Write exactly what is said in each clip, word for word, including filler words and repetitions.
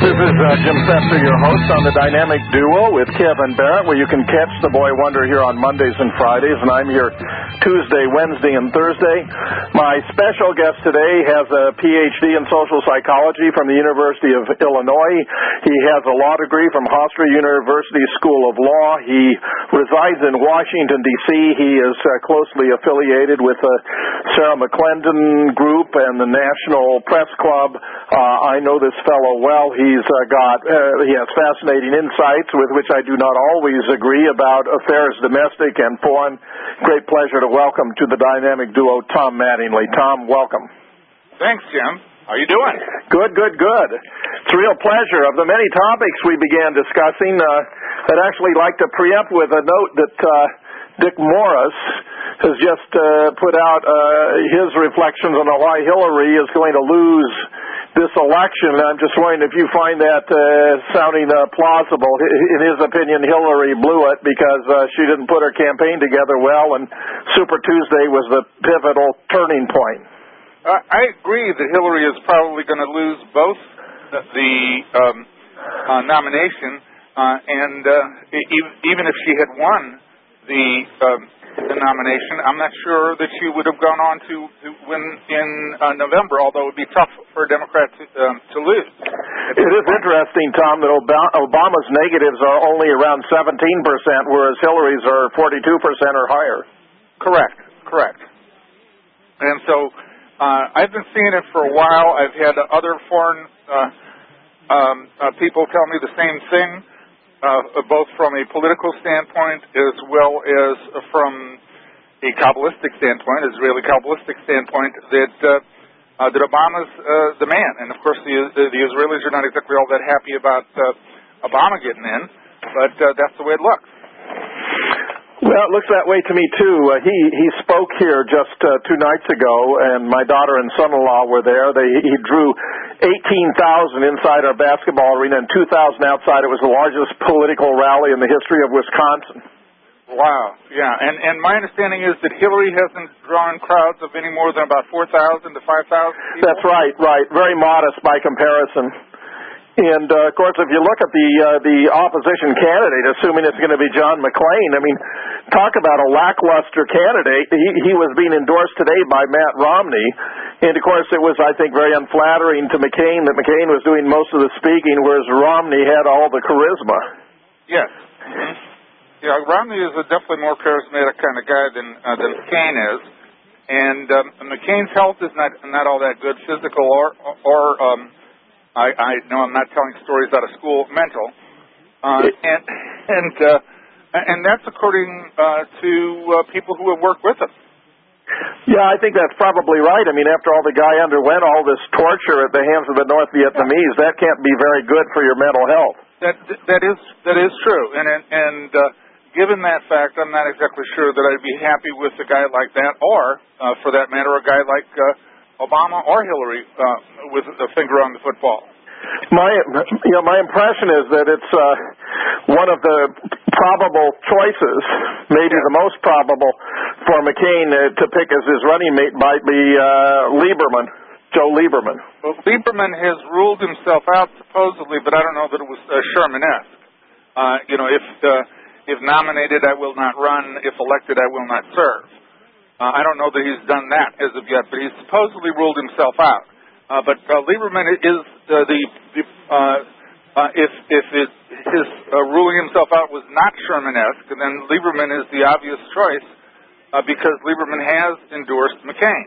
This is uh, Jim Fester, your host on the Dynamic Duo with Kevin Barrett, where you can catch the Boy Wonder here on Mondays and Fridays, and I'm here Tuesday, Wednesday, and Thursday. My special guest today has a P H D in social psychology from the University of Illinois. He has a law degree from Hofstra University School of Law. He resides in Washington, D C He is uh, closely affiliated with the Sarah McClendon Group and the National Press Club. Uh, I know this fellow well. He's uh, got, uh, he has fascinating insights with which I do not always agree about affairs domestic and foreign. Great pleasure to welcome to the Dynamic Duo Tom Mattingly. Tom, welcome. Thanks, Jim. How you doing? Good, good, good. It's a real pleasure. Of the many topics we began discussing, uh, I'd actually like to preempt with a note that uh, Dick Morris has just uh, put out uh, his reflections on why Hillary is going to lose this election. I'm just wondering if you find that uh, sounding uh, plausible. In his opinion, Hillary blew it because uh, she didn't put her campaign together well, and Super Tuesday was the pivotal turning point. Uh, I agree that Hillary is probably going to lose both the um, uh, nomination uh, and uh, even, even if she had won the, um, the nomination, I'm not sure that she would have gone on to, to win in uh, November, although it would be tough for a Democrat to, um, to lose. It is interesting, Tom, that Obama's negatives are only around seventeen percent, whereas Hillary's are forty-two percent or higher. Correct, correct. And so uh, I've been seeing it for a while. I've had other foreign uh, um, uh, people tell me the same thing. Uh, both from a political standpoint as well as from a Kabbalistic standpoint, Israeli Kabbalistic standpoint, that uh, uh, that Obama's uh, the man. And, of course, the, the, the Israelis are not exactly all that happy about uh, Obama getting in, but uh, that's the way it looks. Well, it looks that way to me, too. Uh, he, he spoke here just uh, two nights ago, and my daughter and son-in-law were there. They, he drew eighteen thousand inside our basketball arena and two thousand outside. It was the largest political rally in the history of Wisconsin. Wow, yeah. And, and my understanding is that Hillary hasn't drawn crowds of any more than about four thousand to five thousand people? That's right, right. Very modest by comparison. And, uh, of course, if you look at the uh, the opposition candidate, assuming it's going to be John McCain, I mean, talk about a lackluster candidate. He, he was being endorsed today by Matt Romney. And, of course, it was, I think, very unflattering to McCain that McCain was doing most of the speaking, whereas Romney had all the charisma. Yes. Mm-hmm. Yeah, Romney is a definitely more charismatic kind of guy than uh, than McCain is. And um, McCain's health is not not all that good, physical or, or um I, I know I'm not telling stories out of school, mental, uh, and and uh, and that's according uh, to uh, people who have worked with him. Yeah, I think that's probably right. I mean, after all, the guy underwent all this torture at the hands of the North Vietnamese. Yeah. That can't be very good for your mental health. That that is that is true, and and uh, given that fact, I'm not exactly sure that I'd be happy with a guy like that, or uh, for that matter, a guy like Uh, Obama or Hillary uh, with a finger on the football. My, you know, my impression is that it's uh, one of the probable choices, maybe the most probable, for McCain uh, to pick as his running mate might be uh, Lieberman, Joe Lieberman. Well, Lieberman has ruled himself out supposedly, but I don't know that it was uh, Sherman-esque. Uh, you know, if uh, if nominated, I will not run. If elected, I will not serve. Uh, I don't know that he's done that as of yet, but he's supposedly ruled himself out. Uh, but uh, Lieberman is uh, the, the uh, uh, if if it, his uh, ruling himself out was not Sherman-esque, then Lieberman is the obvious choice uh, because Lieberman has endorsed McCain.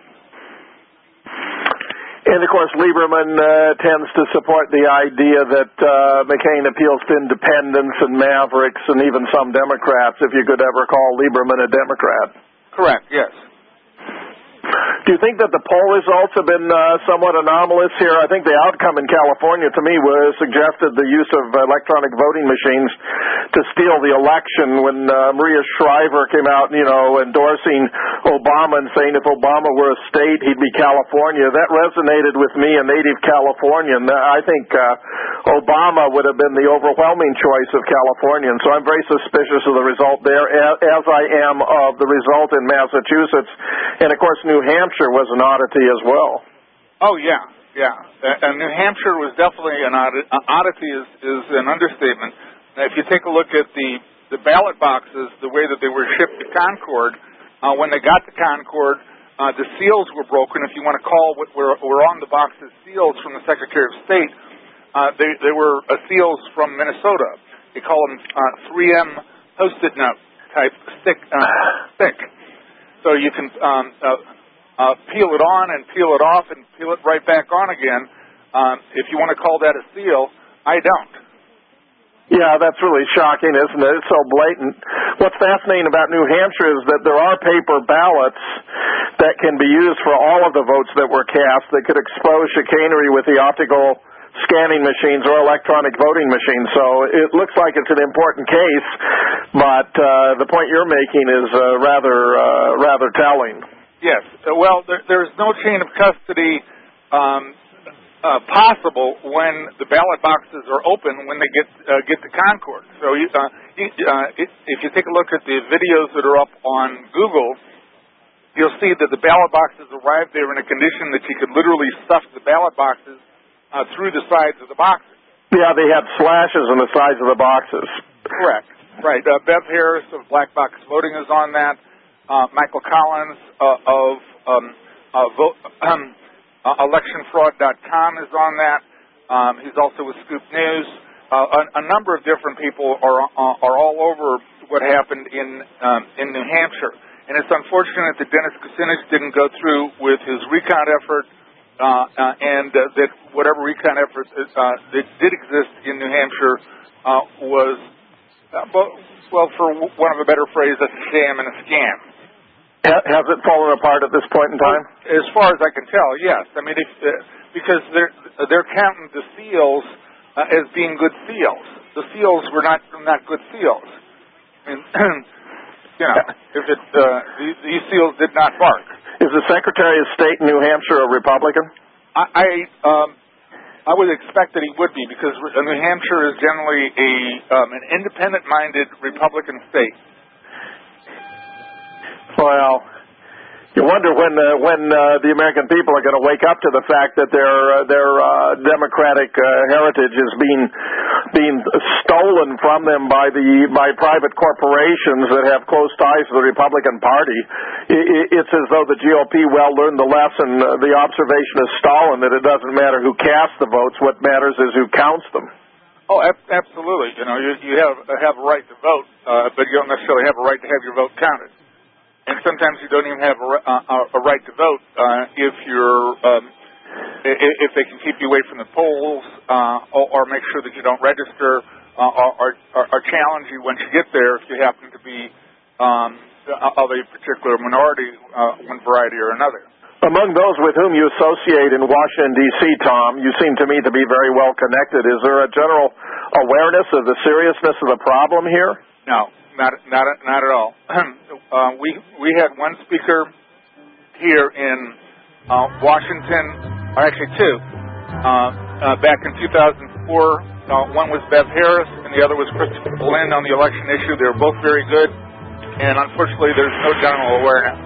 And, of course, Lieberman uh, tends to support the idea that uh, McCain appeals to independents and mavericks and even some Democrats, if you could ever call Lieberman a Democrat. Correct, yes. Do you think that the poll results have been uh, somewhat anomalous here? I think the outcome in California, to me, was suggested the use of electronic voting machines to steal the election when uh, Maria Shriver came out, you know, endorsing Obama and saying if Obama were a state, he'd be California. That resonated with me, a native Californian. I think uh, Obama would have been the overwhelming choice of Californians, so I'm very suspicious of the result there, as I am of the result in Massachusetts. And, of course, New Hampshire was an oddity as well. Oh, yeah, yeah. And New Hampshire was definitely an oddity. Oddity is, is an understatement. Now, if you take a look at the, the ballot boxes, the way that they were shipped to Concord, uh, when they got to Concord, uh, the seals were broken. If you want to call what were, were on the boxes seals from the Secretary of State, uh, they, they were uh, seals from Minnesota. They call them uh, three M Post-it note type stick. Uh, stick. So you can um, uh, uh, peel it on and peel it off and peel it right back on again. Um, if you want to call that a seal, I don't. Yeah, that's really shocking, isn't it? It's so blatant. What's fascinating about New Hampshire is that there are paper ballots that can be used for all of the votes that were cast that could expose chicanery with the optical scanning machines or electronic voting machines. So it looks like it's an important case, but uh, the point you're making is uh, rather uh, rather telling. Yes. Well, there, there's no chain of custody um, uh, possible when the ballot boxes are open when they get uh, get to Concord. So you, uh, you, uh, if, if you take a look at the videos that are up on Google, you'll see that the ballot boxes arrived there in a condition that you could literally stuff the ballot boxes uh, through the sides of the boxes. Yeah, they had slashes in the sides of the boxes. Correct. Right. Uh, Bev Harris of Black Box Voting is on that. Uh, Michael Collins uh, of um, uh, vote, um, uh, election fraud dot com is on that. Um, he's also with Scoop News. Uh, a, a number of different people are uh, are all over what happened in um, in New Hampshire, and it's unfortunate that Dennis Kucinich didn't go through with his recount effort, uh, uh, and uh, that whatever recount effort uh, that did exist in New Hampshire uh, was, uh, well, for want of a better phrase, a sham and a scam. Has it fallen apart at this point in time? As far as I can tell, yes. I mean, if, uh, because they're they're counting the seals uh, as being good seals. The seals were not not good seals. I mean, you know, if it uh, these, these seals did not bark. Is the Secretary of State in New Hampshire a Republican? I I, um, I would expect that he would be, because New Hampshire is generally a um, an independent-minded Republican state. Well, you wonder when uh, when uh, the American people are going to wake up to the fact that their uh, their uh, democratic uh, heritage is being being stolen from them by the by private corporations that have close ties to the Republican Party. It's as though the G O P well learned the lesson, uh, the observation of Stalin, that it doesn't matter who casts the votes; what matters is who counts them. Oh, ab- absolutely. You know, you, you have have a right to vote, uh, but you don't necessarily have a right to have your vote counted. And sometimes you don't even have a, uh, a right to vote uh, if you're um, if they can keep you away from the polls, uh, or, or make sure that you don't register, uh, or, or, or challenge you once you get there if you happen to be um, of a particular minority, uh, one variety or another. Among those with whom you associate in Washington, D C, Tom, you seem to me to be very well connected. Is there a general awareness of the seriousness of the problem here? No. Not, not, not at all. uh, we we had one speaker here in uh, Washington, or actually two, uh, uh, back in two thousand four. Uh, one was Bev Harris, and the other was Christopher Lynn on the election issue. They were both very good, and unfortunately, there's no general awareness.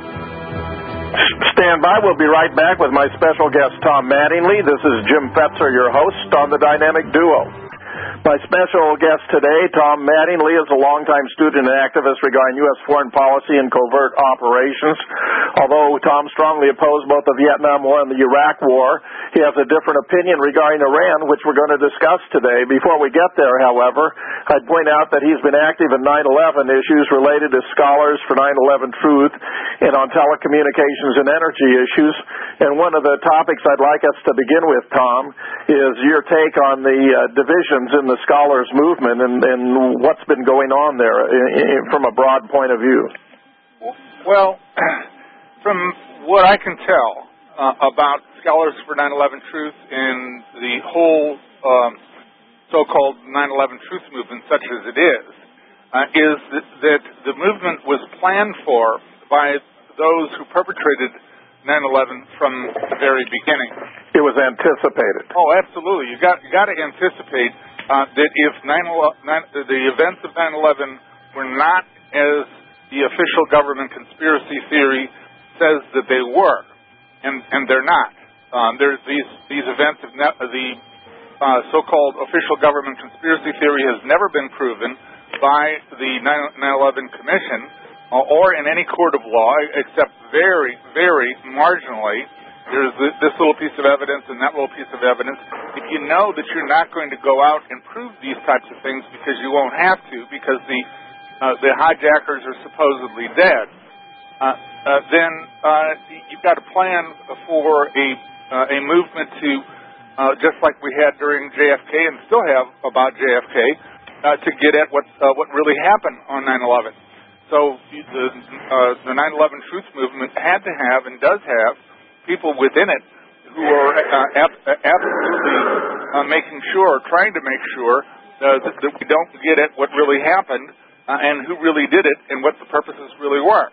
Stand by. We'll be right back with my special guest, Tom Mattingly. This is Jim Fetzer, your host on the Dynamic Duo. My special guest today, Tom Mattingly, is a longtime student and activist regarding U S foreign policy and covert operations. Although Tom strongly opposed both the Vietnam War and the Iraq War, he has a different opinion regarding Iran, which we're going to discuss today. Before we get there, however, I'd point out that he's been active in nine eleven issues related to Scholars for nine eleven Truth and on telecommunications and energy issues. And one of the topics I'd like us to begin with, Tom, is your take on the uh, divisions in the Scholars movement and, and what's been going on there in, in, from a broad point of view. Well, from what I can tell uh, about Scholars for nine eleven Truth and the whole um, so-called nine eleven Truth movement, such as it is, uh, is that, that the movement was planned for by those who perpetrated nine eleven from the very beginning. It was anticipated. Oh, absolutely. You got you got to anticipate uh, that if nine eleven, the events of nine eleven were not as the official government conspiracy theory says that they were, and and they're not. Um, there's these these events of ne- the uh, so-called official government conspiracy theory has never been proven by the nine eleven Commission uh, or in any court of law, except very, very marginally. There's this little piece of evidence and that little piece of evidence. If you know that you're not going to go out and prove these types of things because you won't have to, because the uh, the hijackers are supposedly dead, uh, uh, then uh, you've got a plan for a uh, a movement to, uh, just like we had during J F K and still have about J F K, uh, to get at what uh, what really happened on nine eleven. So the uh, the nine eleven Truth Movement had to have and does have people within it who are uh, ab- absolutely uh, making sure, trying to make sure uh, that, that we don't get at what really happened uh, and who really did it and what the purposes really were.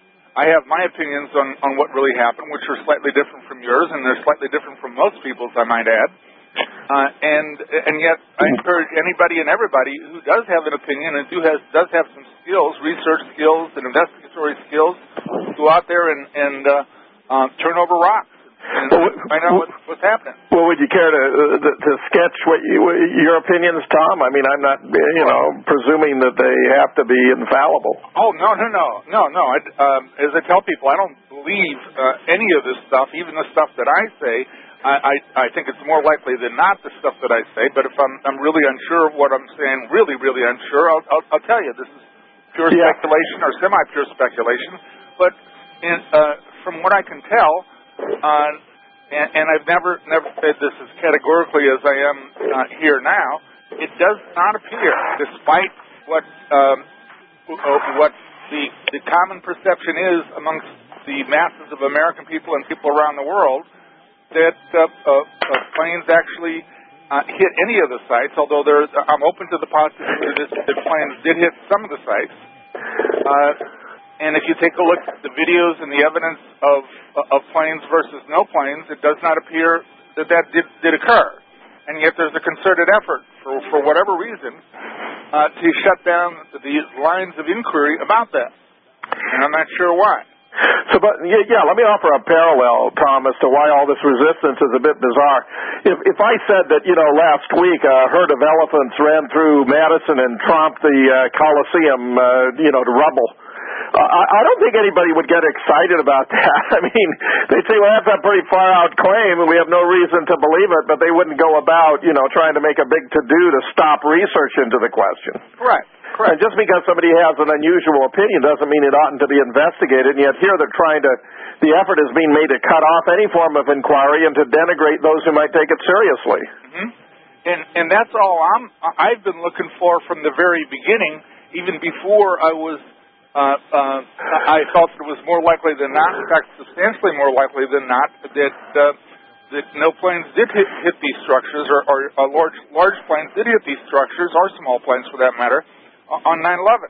I have my opinions on, on what really happened, which are slightly different from yours, and they're slightly different from most people's, I might add. Uh, and and yet, I encourage anybody and everybody who does have an opinion and who has does have some skills, research skills and investigatory skills, go out there and, and uh, uh, turn over rocks and find out what, what's happening. Well, would you care to uh, to sketch what you, your opinions, Tom? I mean, I'm not, you know, presuming that they have to be infallible. Oh no, no, no, no, no. I, um, as I tell people, I don't believe uh, any of this stuff, even the stuff that I say. I, I, I think it's more likely than not the stuff that I say. But if I'm I'm really unsure of what I'm saying, really, really unsure, I'll I'll, I'll tell you this is pure yeah. speculation or semi-pure speculation. But in, uh, from what I can tell. Uh, and, and I've never never said this as categorically as I am uh, here now. It does not appear, despite what um, uh, what the the common perception is amongst the masses of American people and people around the world, that uh, uh, uh, planes actually uh, hit any of the sites. Although there's, I'm open to the possibility that, that planes did hit some of the sites. Uh, And if you take a look at the videos and the evidence of of planes versus no planes, it does not appear that that did, did occur. And yet there's a concerted effort, for, for whatever reason, uh, to shut down the lines of inquiry about that. And I'm not sure why. So, but yeah, yeah, let me offer a parallel, Tom, as to why all this resistance is a bit bizarre. If if I said that, you know, last week a herd of elephants ran through Madison and tromped the uh, Coliseum, uh, you know, to rubble, Uh, I, I don't think anybody would get excited about that. I mean, they'd say, well, that's a pretty far-out claim, and we have no reason to believe it, but they wouldn't go about, you know, trying to make a big to-do to stop research into the question. Right, correct. And just because somebody has an unusual opinion doesn't mean it oughtn't to be investigated, and yet here they're trying to, the effort is being made to cut off any form of inquiry and to denigrate those who might take it seriously. Mm-hmm. And, and that's all I'm, I've been looking for from the very beginning, even before I was Uh, uh, I felt it was more likely than not, in fact, substantially more likely than not, that uh, that no planes did hit, hit these structures, or, or uh, large large planes did hit these structures, or small planes for that matter, on nine eleven.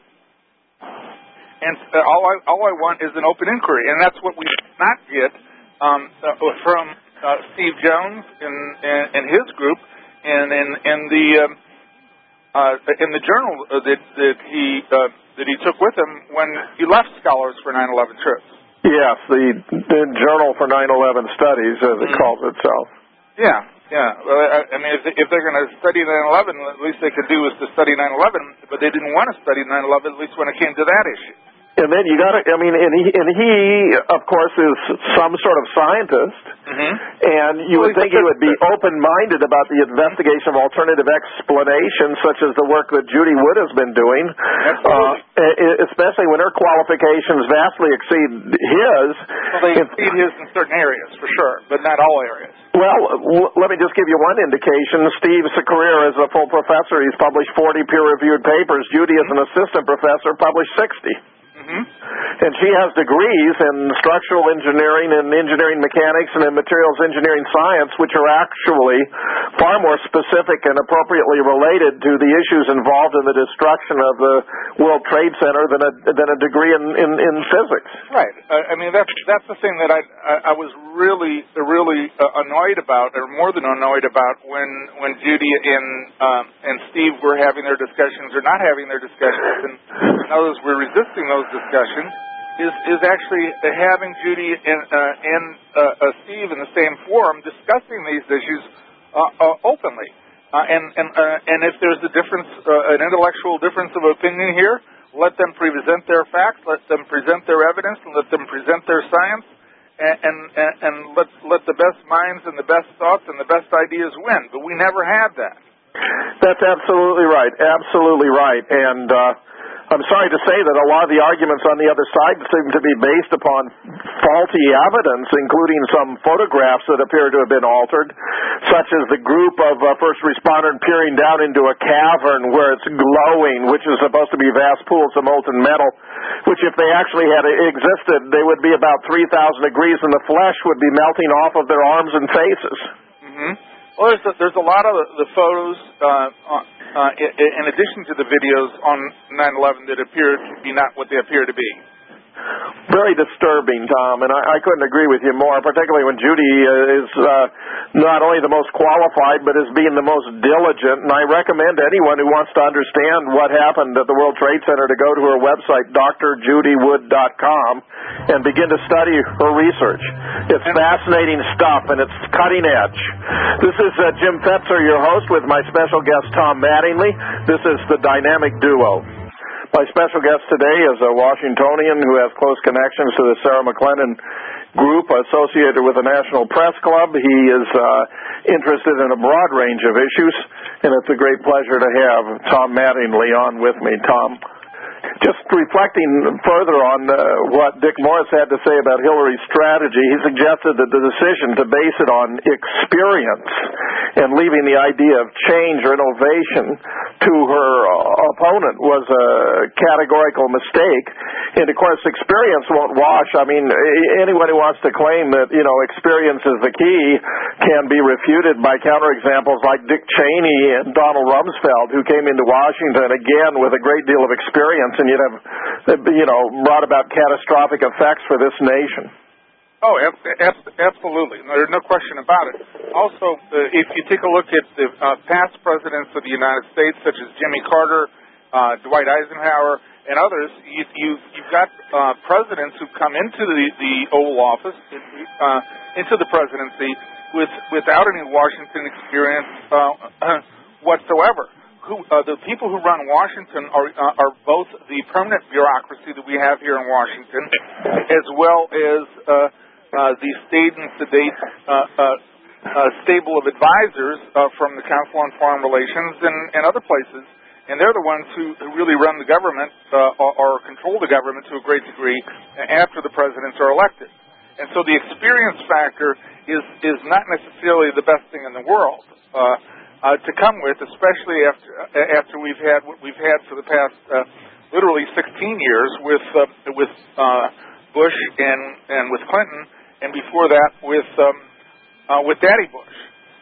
And uh, all I all I want is an open inquiry, and that's what we did not get um, uh, from uh, Steve Jones and, and, and his group, and in and the um, uh, in the journal that that he. Uh, that he took with him when he left Scholars for nine eleven Truth. Yes, the, the Journal for nine eleven Studies, as it mm-hmm. calls itself. Yeah, yeah. Well, I, I mean, if, they, if they're going to study nine eleven, at least they could do is to study nine eleven, but they didn't want to study nine eleven, at least when it came to that issue. And then you got to, I mean, and he, and he, of course, is some sort of scientist, mm-hmm. and you well, would think he would be open-minded about the investigation of alternative explanations, such as the work that Judy Wood has been doing, uh, especially when her qualifications vastly exceed his. Well, they exceed his in certain areas, for sure, but not all areas. Well, l- let me just give you one indication. Steve's career as a full professor, he's published forty peer-reviewed papers. Judy, as an assistant professor, published sixty. Mm-hmm. And she has degrees in structural engineering and engineering mechanics and in materials engineering science, which are actually far more specific and appropriately related to the issues involved in the destruction of the World Trade Center than a than a degree in, in, in physics. Right. Uh, I mean, that's that's the thing that I I, I was really really uh, annoyed about, or more than annoyed about, when when Judy and um, and Steve were having their discussions or not having their discussions, and others were resisting those discussions, is is actually having Judy and uh, and uh, uh, Steve in the same forum discussing these issues uh, uh, openly. Uh, and and uh, and if there's a difference, uh, an intellectual difference of opinion here, let them present their facts, let them present their evidence, and let them present their science, and and, and let let the best minds and the best thoughts and the best ideas win. But we never had that. That's absolutely right. Absolutely right. And uh, I'm sorry to say that a lot of the arguments on the other side seem to be based upon faulty evidence, including some photographs that appear to have been altered, such as the group of uh, first responders peering down into a cavern where it's glowing, which is supposed to be vast pools of molten metal, which if they actually had existed, they would be about three thousand degrees and the flesh would be melting off of their arms and faces. Mm-hmm. Well, there's a, there's a lot of the photos, uh, uh, in, in addition to the videos on nine eleven that appear to be not what they appear to be. Very disturbing, Tom, and I, I couldn't agree with you more, particularly when Judy uh, is uh, not only the most qualified, but is being the most diligent. And I recommend anyone who wants to understand what happened at the World Trade Center to go to her website, D R Judy Wood dot com, and begin to study her research. It's fascinating stuff, and it's cutting edge. This is uh, Jim Fetzer, your host, with my special guest, Tom Mattingly. This is the Dynamic Duo. My special guest today is a Washingtonian who has close connections to the Sarah McLennan group associated with the National Press Club. He is uh, interested in a broad range of issues, and it's a great pleasure to have Tom Mattingly on with me. Tom, just reflecting further on uh, what Dick Morris had to say about Hillary's strategy, he suggested that the decision to base it on experience and leaving the idea of change or innovation to her uh, opponent was a categorical mistake. And, of course, experience won't wash. I mean, anyone who wants to claim that, you know, experience is the key can be refuted by counterexamples like Dick Cheney and Donald Rumsfeld, who came into Washington, again, with a great deal of experience, and you'd have, you know, brought about catastrophic effects for this nation. Oh, ab- ab- absolutely. There's no question about it. Also, uh, if you take a look at the uh, past presidents of the United States, such as Jimmy Carter, uh, Dwight Eisenhower, and others, you, you, you've got uh, presidents who come into the, the Oval Office, uh, into the presidency, with without any Washington experience uh, whatsoever. Who, uh, the people who run Washington are, uh, are both the permanent bureaucracy that we have here in Washington, as well as uh, uh, the staid and sedate uh, uh, uh, stable of advisors uh, from the Council on Foreign Relations and, and other places. And they're the ones who, who really run the government uh, or, or control the government to a great degree after the presidents are elected. And so the experience factor is, is not necessarily the best thing in the world. Uh, Uh, to come with, especially after uh, after we've had what we've had for the past uh, literally sixteen years with uh, with uh, Bush and and with Clinton, and before that with um, uh, with Daddy Bush.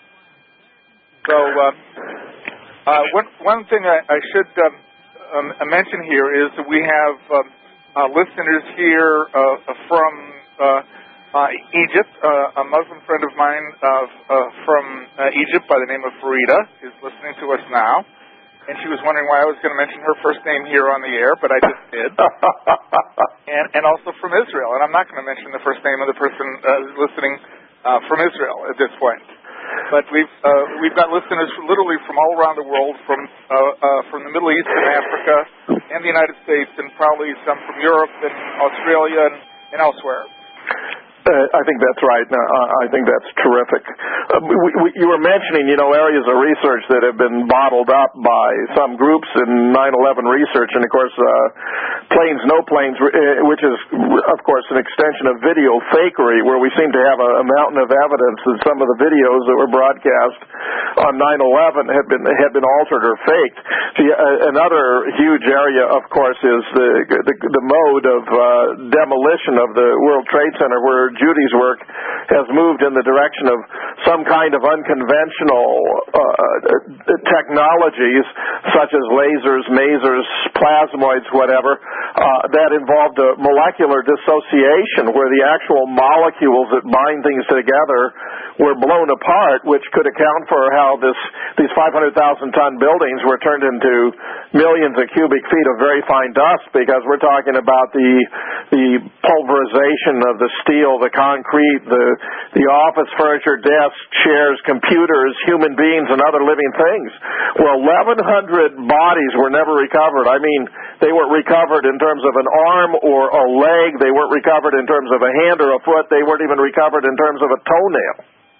So uh, uh, one one thing I, I should um, um, mention here is that we have um, uh, listeners here uh, from. Uh, Uh, Egypt, uh, a Muslim friend of mine uh, uh, from uh, Egypt by the name of Farida is listening to us now, and she was wondering why I was going to mention her first name here on the air, but I just did. and, and also from Israel, and I'm not going to mention the first name of the person uh, who's listening uh, from Israel at this point. But we've uh, we've got listeners literally from all around the world, from uh, uh, from the Middle East and Africa and the United States, and probably some from Europe and Australia and, and elsewhere. Uh, I think that's right. No, I think that's terrific. Uh, we, we, you were mentioning, you know, areas of research that have been bottled up by some groups in nine eleven research, and of course, uh, planes, no planes, uh, which is, of course, an extension of video fakery, where we seem to have a, a mountain of evidence that some of the videos that were broadcast on nine eleven had been had been altered or faked. See, uh, another huge area, of course, is the the, the mode of uh, demolition of the World Trade Center, where Judy's work has moved in the direction of some kind of unconventional uh, technologies, such as lasers, masers, plasmoids, whatever, uh, that involved a molecular dissociation, where the actual molecules that bind things together were blown apart, which could account for how this these five hundred thousand ton buildings were turned into millions of cubic feet of very fine dust, because we're talking about the the pulverization of the steel, the concrete, the the office furniture, desks, chairs, computers, human beings, and other living things. Well, eleven hundred bodies were never recovered. I mean, they weren't recovered in terms of an arm or a leg. They weren't recovered in terms of a hand or a foot. They weren't even recovered in terms of a toenail.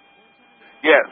Yes.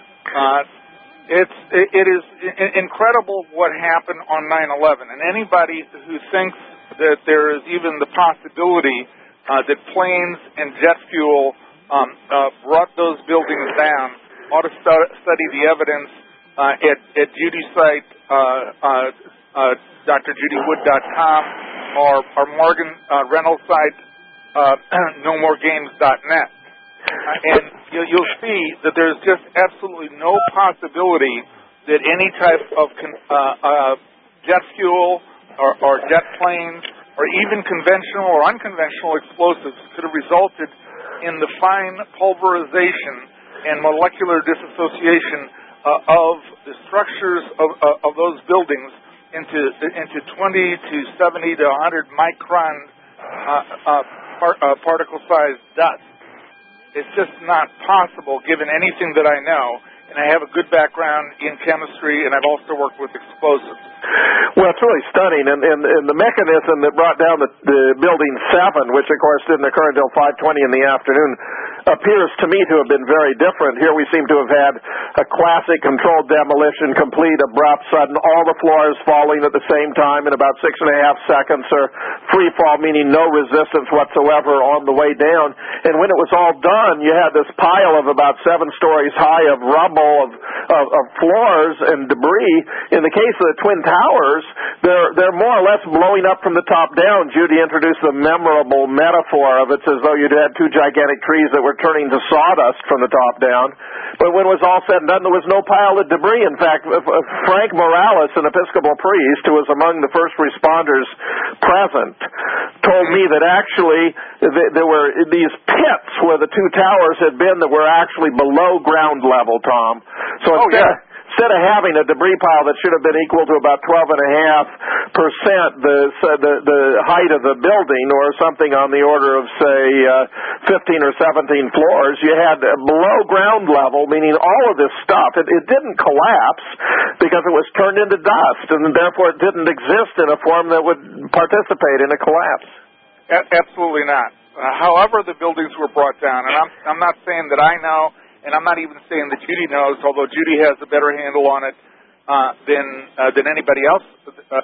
Uh, it's, it, it is incredible what happened on nine eleven. And anybody who thinks that there is even the possibility uh, that planes and jet fuel um, uh, brought those buildings down ought to stu- study the evidence uh, at, at Judy's site, uh, uh, uh, D R Judy Wood dot com, or, or Morgan uh, Reynolds' site, uh, no more games dot net. Uh, and you'll, you'll see that there's just absolutely no possibility that any type of con- uh, uh, jet fuel Or, or jet planes, or even conventional or unconventional explosives could have resulted in the fine pulverization and molecular dissociation uh, of the structures of, uh, of those buildings into into twenty to seventy to one hundred micron uh, uh, par- uh, particle-sized dust. It's just not possible, given anything that I know. And I have a good background in chemistry, and I've also worked with explosives. Well, it's really stunning, and, and, and the mechanism that brought down the, the Building seven, which, of course, didn't occur until five twenty in the afternoon, appears to me to have been very different. Here we seem to have had a classic controlled demolition, complete, abrupt, sudden, all the floors falling at the same time in about six and a half seconds, or free fall, meaning no resistance whatsoever on the way down. And when it was all done, you had this pile of about seven stories high of rubble, of, of, of floors and debris. In the case of the Twin Towers, they're, they're more or less blowing up from the top down. Judy introduced the memorable metaphor of it's as though you'd had two gigantic trees that were turning to sawdust from the top down. But when it was all said and done, there was no pile of debris. In fact, Frank Morales, an Episcopal priest who was among the first responders present, told me that actually there were these pits where the two towers had been that were actually below ground level, Tom. So oh, instead, yeah. instead of having a debris pile that should have been equal to about twelve and a half percent the, the the height of the building, or something on the order of, say, uh, fifteen or seventeen floors, you had below ground level, meaning all of this stuff. It, it didn't collapse because it was turned into dust, and therefore it didn't exist in a form that would participate in a collapse. A- absolutely not. Uh, however the buildings were brought down, and I'm, I'm not saying that I know, and I'm not even saying that Judy knows, although Judy has a better handle on it uh, than uh, than anybody else. Uh,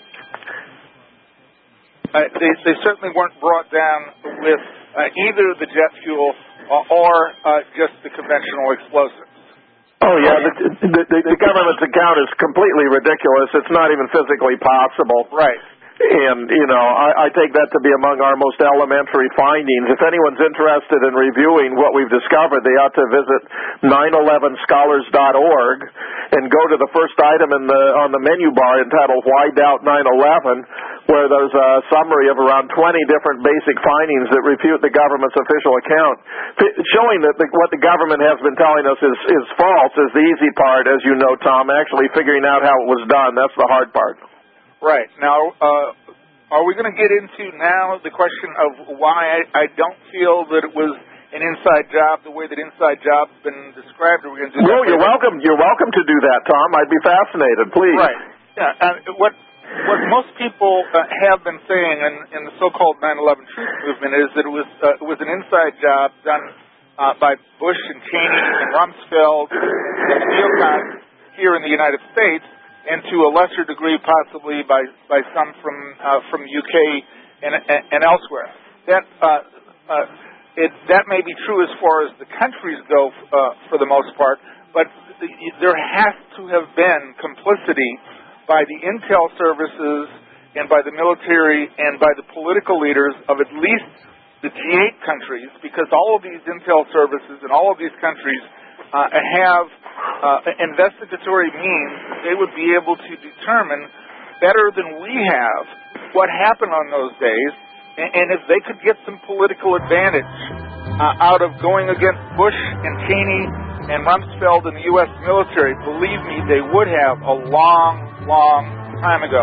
uh, they, they certainly weren't brought down with uh, either the jet fuel uh, or uh, just the conventional explosives. Oh, yeah, the, the, the, the government's account is completely ridiculous. It's not even physically possible. Right. And, you know, I, I take that to be among our most elementary findings. If anyone's interested in reviewing what we've discovered, they ought to visit nine eleven scholars dot org and go to the first item in the on the menu bar entitled Why Doubt nine eleven, where there's a summary of around twenty different basic findings that refute the government's official account. Showing that the, what the government has been telling us is, is false is the easy part, as you know, Tom. Actually figuring out how it was done, that's the hard part. Right. Now, uh, are we going to get into now the question of why I, I don't feel that it was an inside job the way that inside job's been described? Are we going to do no, that you're welcome. You're welcome to do that, Tom. I'd be fascinated. Please. Right. Yeah. And what what most people uh, have been saying in, in the so-called nine eleven truth movement is that it was uh, it was an inside job done uh, by Bush and Cheney and Rumsfeld and the neocons here in the United States, and to a lesser degree possibly by, by some from uh, from U K and, and, and elsewhere. That uh, uh, it, that may be true as far as the countries go uh, for the most part, but the, there has to have been complicity by the intel services and by the military and by the political leaders of at least the G eight countries, because all of these intel services and all of these countries uh, have Uh, investigatory means they would be able to determine better than we have what happened on those days, and, and if they could get some political advantage uh, out of going against Bush and Cheney and Rumsfeld and the U S military, believe me, they would have a long, long time ago.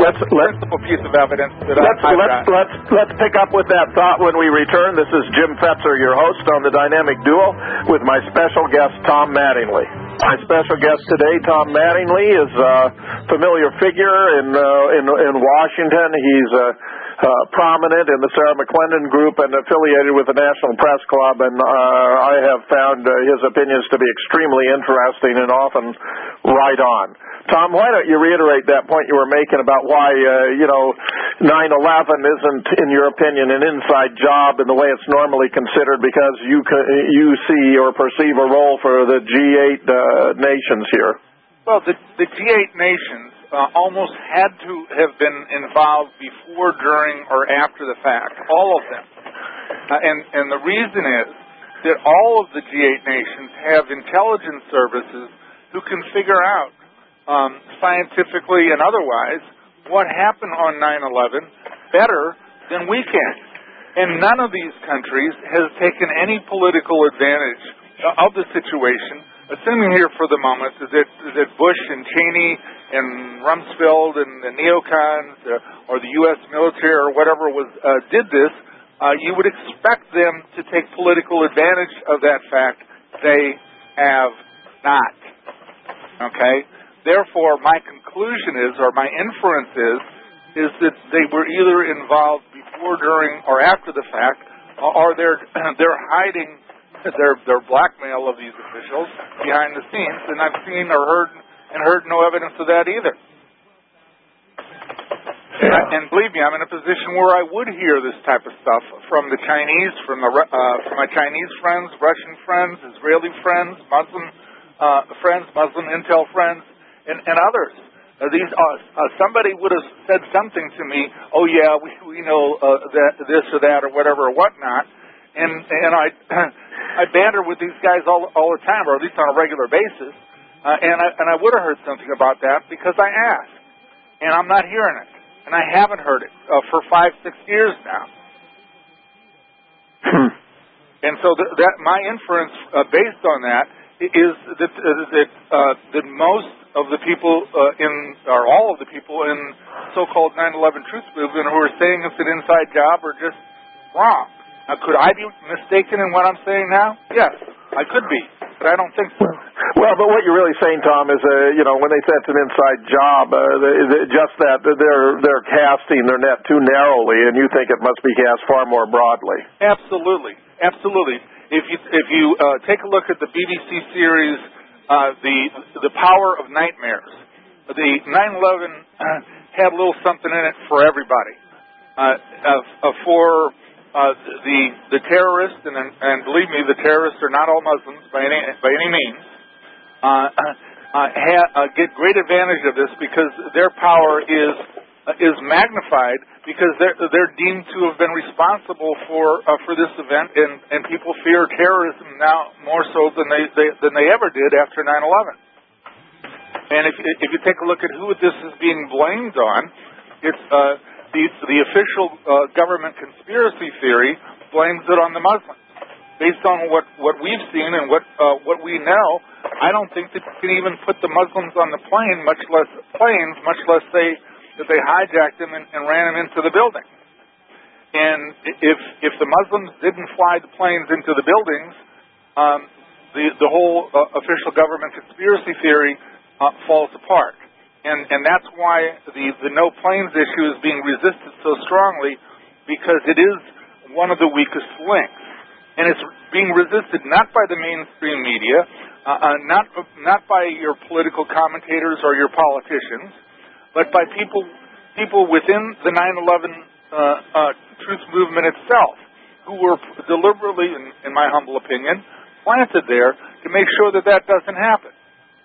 let's, the let's, principal piece of evidence that let's, I've let's, got. let's, let's pick up with that thought when we return. This is Jim Fetzer, your host on the Dynamic Duo, with my special guest, Tom Mattingly. My special guest today, Tom Mattingly, is a familiar figure in uh, in, in Washington. He's uh, uh, prominent in the Sarah McClendon Group and affiliated with the National Press Club, and uh, I have found uh, his opinions to be extremely interesting and often right on. Tom, why don't you reiterate that point you were making about why, uh, you know, nine eleven isn't, in your opinion, an inside job in the way it's normally considered, because you you see or perceive a role for the G eight uh, nations here? Well, the, the G eight nations uh, almost had to have been involved before, during, or after the fact, all of them. Uh, and, and the reason is that all of the G eight nations have intelligence services who can figure out Um, scientifically and otherwise, what happened on nine eleven better than we can. And none of these countries has taken any political advantage of the situation, assuming here for the moment that, that Bush and Cheney and Rumsfeld and the neocons uh, or the U S military or whatever was uh, did this, uh, you would expect them to take political advantage of that fact. They have not. Okay? Therefore, my conclusion is, or my inference is, is that they were either involved before, during, or after the fact, or they're they're hiding their their blackmail of these officials behind the scenes. And I've seen or heard and heard no evidence of that either. And, I, and believe me, I'm in a position where I would hear this type of stuff from the Chinese, from the uh, from my Chinese friends, Russian friends, Israeli friends, Muslim uh, friends, Muslim intel friends. And, and others. Uh, these uh, uh, somebody would have said something to me. Oh yeah, we we know uh, that this or that or whatever or whatnot. And and I I banter with these guys all all the time, or at least on a regular basis. Uh, and I and I would have heard something about that because I asked, and I'm not hearing it, and I haven't heard it uh, for five six years now. Hmm. And so th- that my inference uh, based on that is that uh, that uh, that most of the people uh, in, or all of the people in so-called nine eleven truth movement who are saying it's an inside job are just wrong. Now, could I be mistaken in what I'm saying now? Yes, I could be, but I don't think so. Well, but what you're really saying, Tom, is, uh, you know, when they say it's an inside job, uh, they, they, just that they're they're casting their net too narrowly, and you think it must be cast far more broadly. Absolutely, absolutely. If you if you uh, take a look at the B B C series, uh, the the Power of Nightmares, the nine eleven uh, had a little something in it for everybody. Uh, uh, for uh, the the terrorists, and and believe me, the terrorists are not all Muslims by any by any means. Uh, uh, ha- uh, get great advantage of this because their power is uh, is magnified because they're they're deemed to have been responsible for uh, for this event, and, and people fear terrorism now more so than they, they than they ever did after nine eleven. And if if you take a look at who this is being blamed on, it's uh, the the official uh, government conspiracy theory blames it on the Muslims. Based on what, what we've seen and what uh, what we know, I don't think that you can even put the Muslims on the plane, much less planes, much less say that they hijacked them and, and ran them into the building. And if if the Muslims didn't fly the planes into the buildings, um, the the whole uh, official government conspiracy theory uh, falls apart. And and that's why the the no planes issue is being resisted so strongly, because it is one of the weakest links. And it's being resisted not by the mainstream media, uh, uh, not not by your political commentators or your politicians, but by people people within the nine eleven uh, uh, truth movement itself, who were deliberately, in, in my humble opinion, planted there to make sure that that doesn't happen.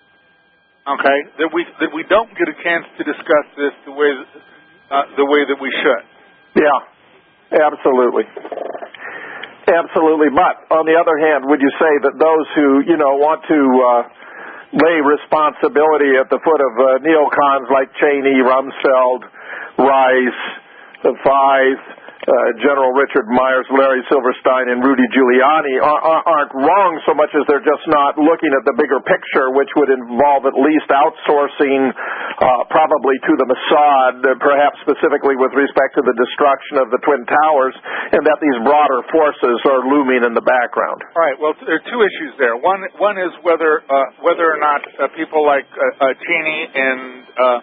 Okay, that we that we don't get a chance to discuss this the way uh, the way that we should. Yeah, absolutely. Absolutely, but on the other hand, would you say that those who, you know, want to uh, lay responsibility at the foot of uh, neocons like Cheney, Rumsfeld, Rice, Feith, uh, General Richard Myers, Larry Silverstein, and Rudy Giuliani are, aren't wrong so much as they're just not looking at the bigger picture, which would involve at least outsourcing uh, probably to the Mossad, uh, perhaps specifically with respect to the destruction of the Twin Towers, and that these broader forces are looming in the background. All right. Well, there are two issues there. One, one is whether uh, whether or not uh, people like uh, uh, Cheney and uh,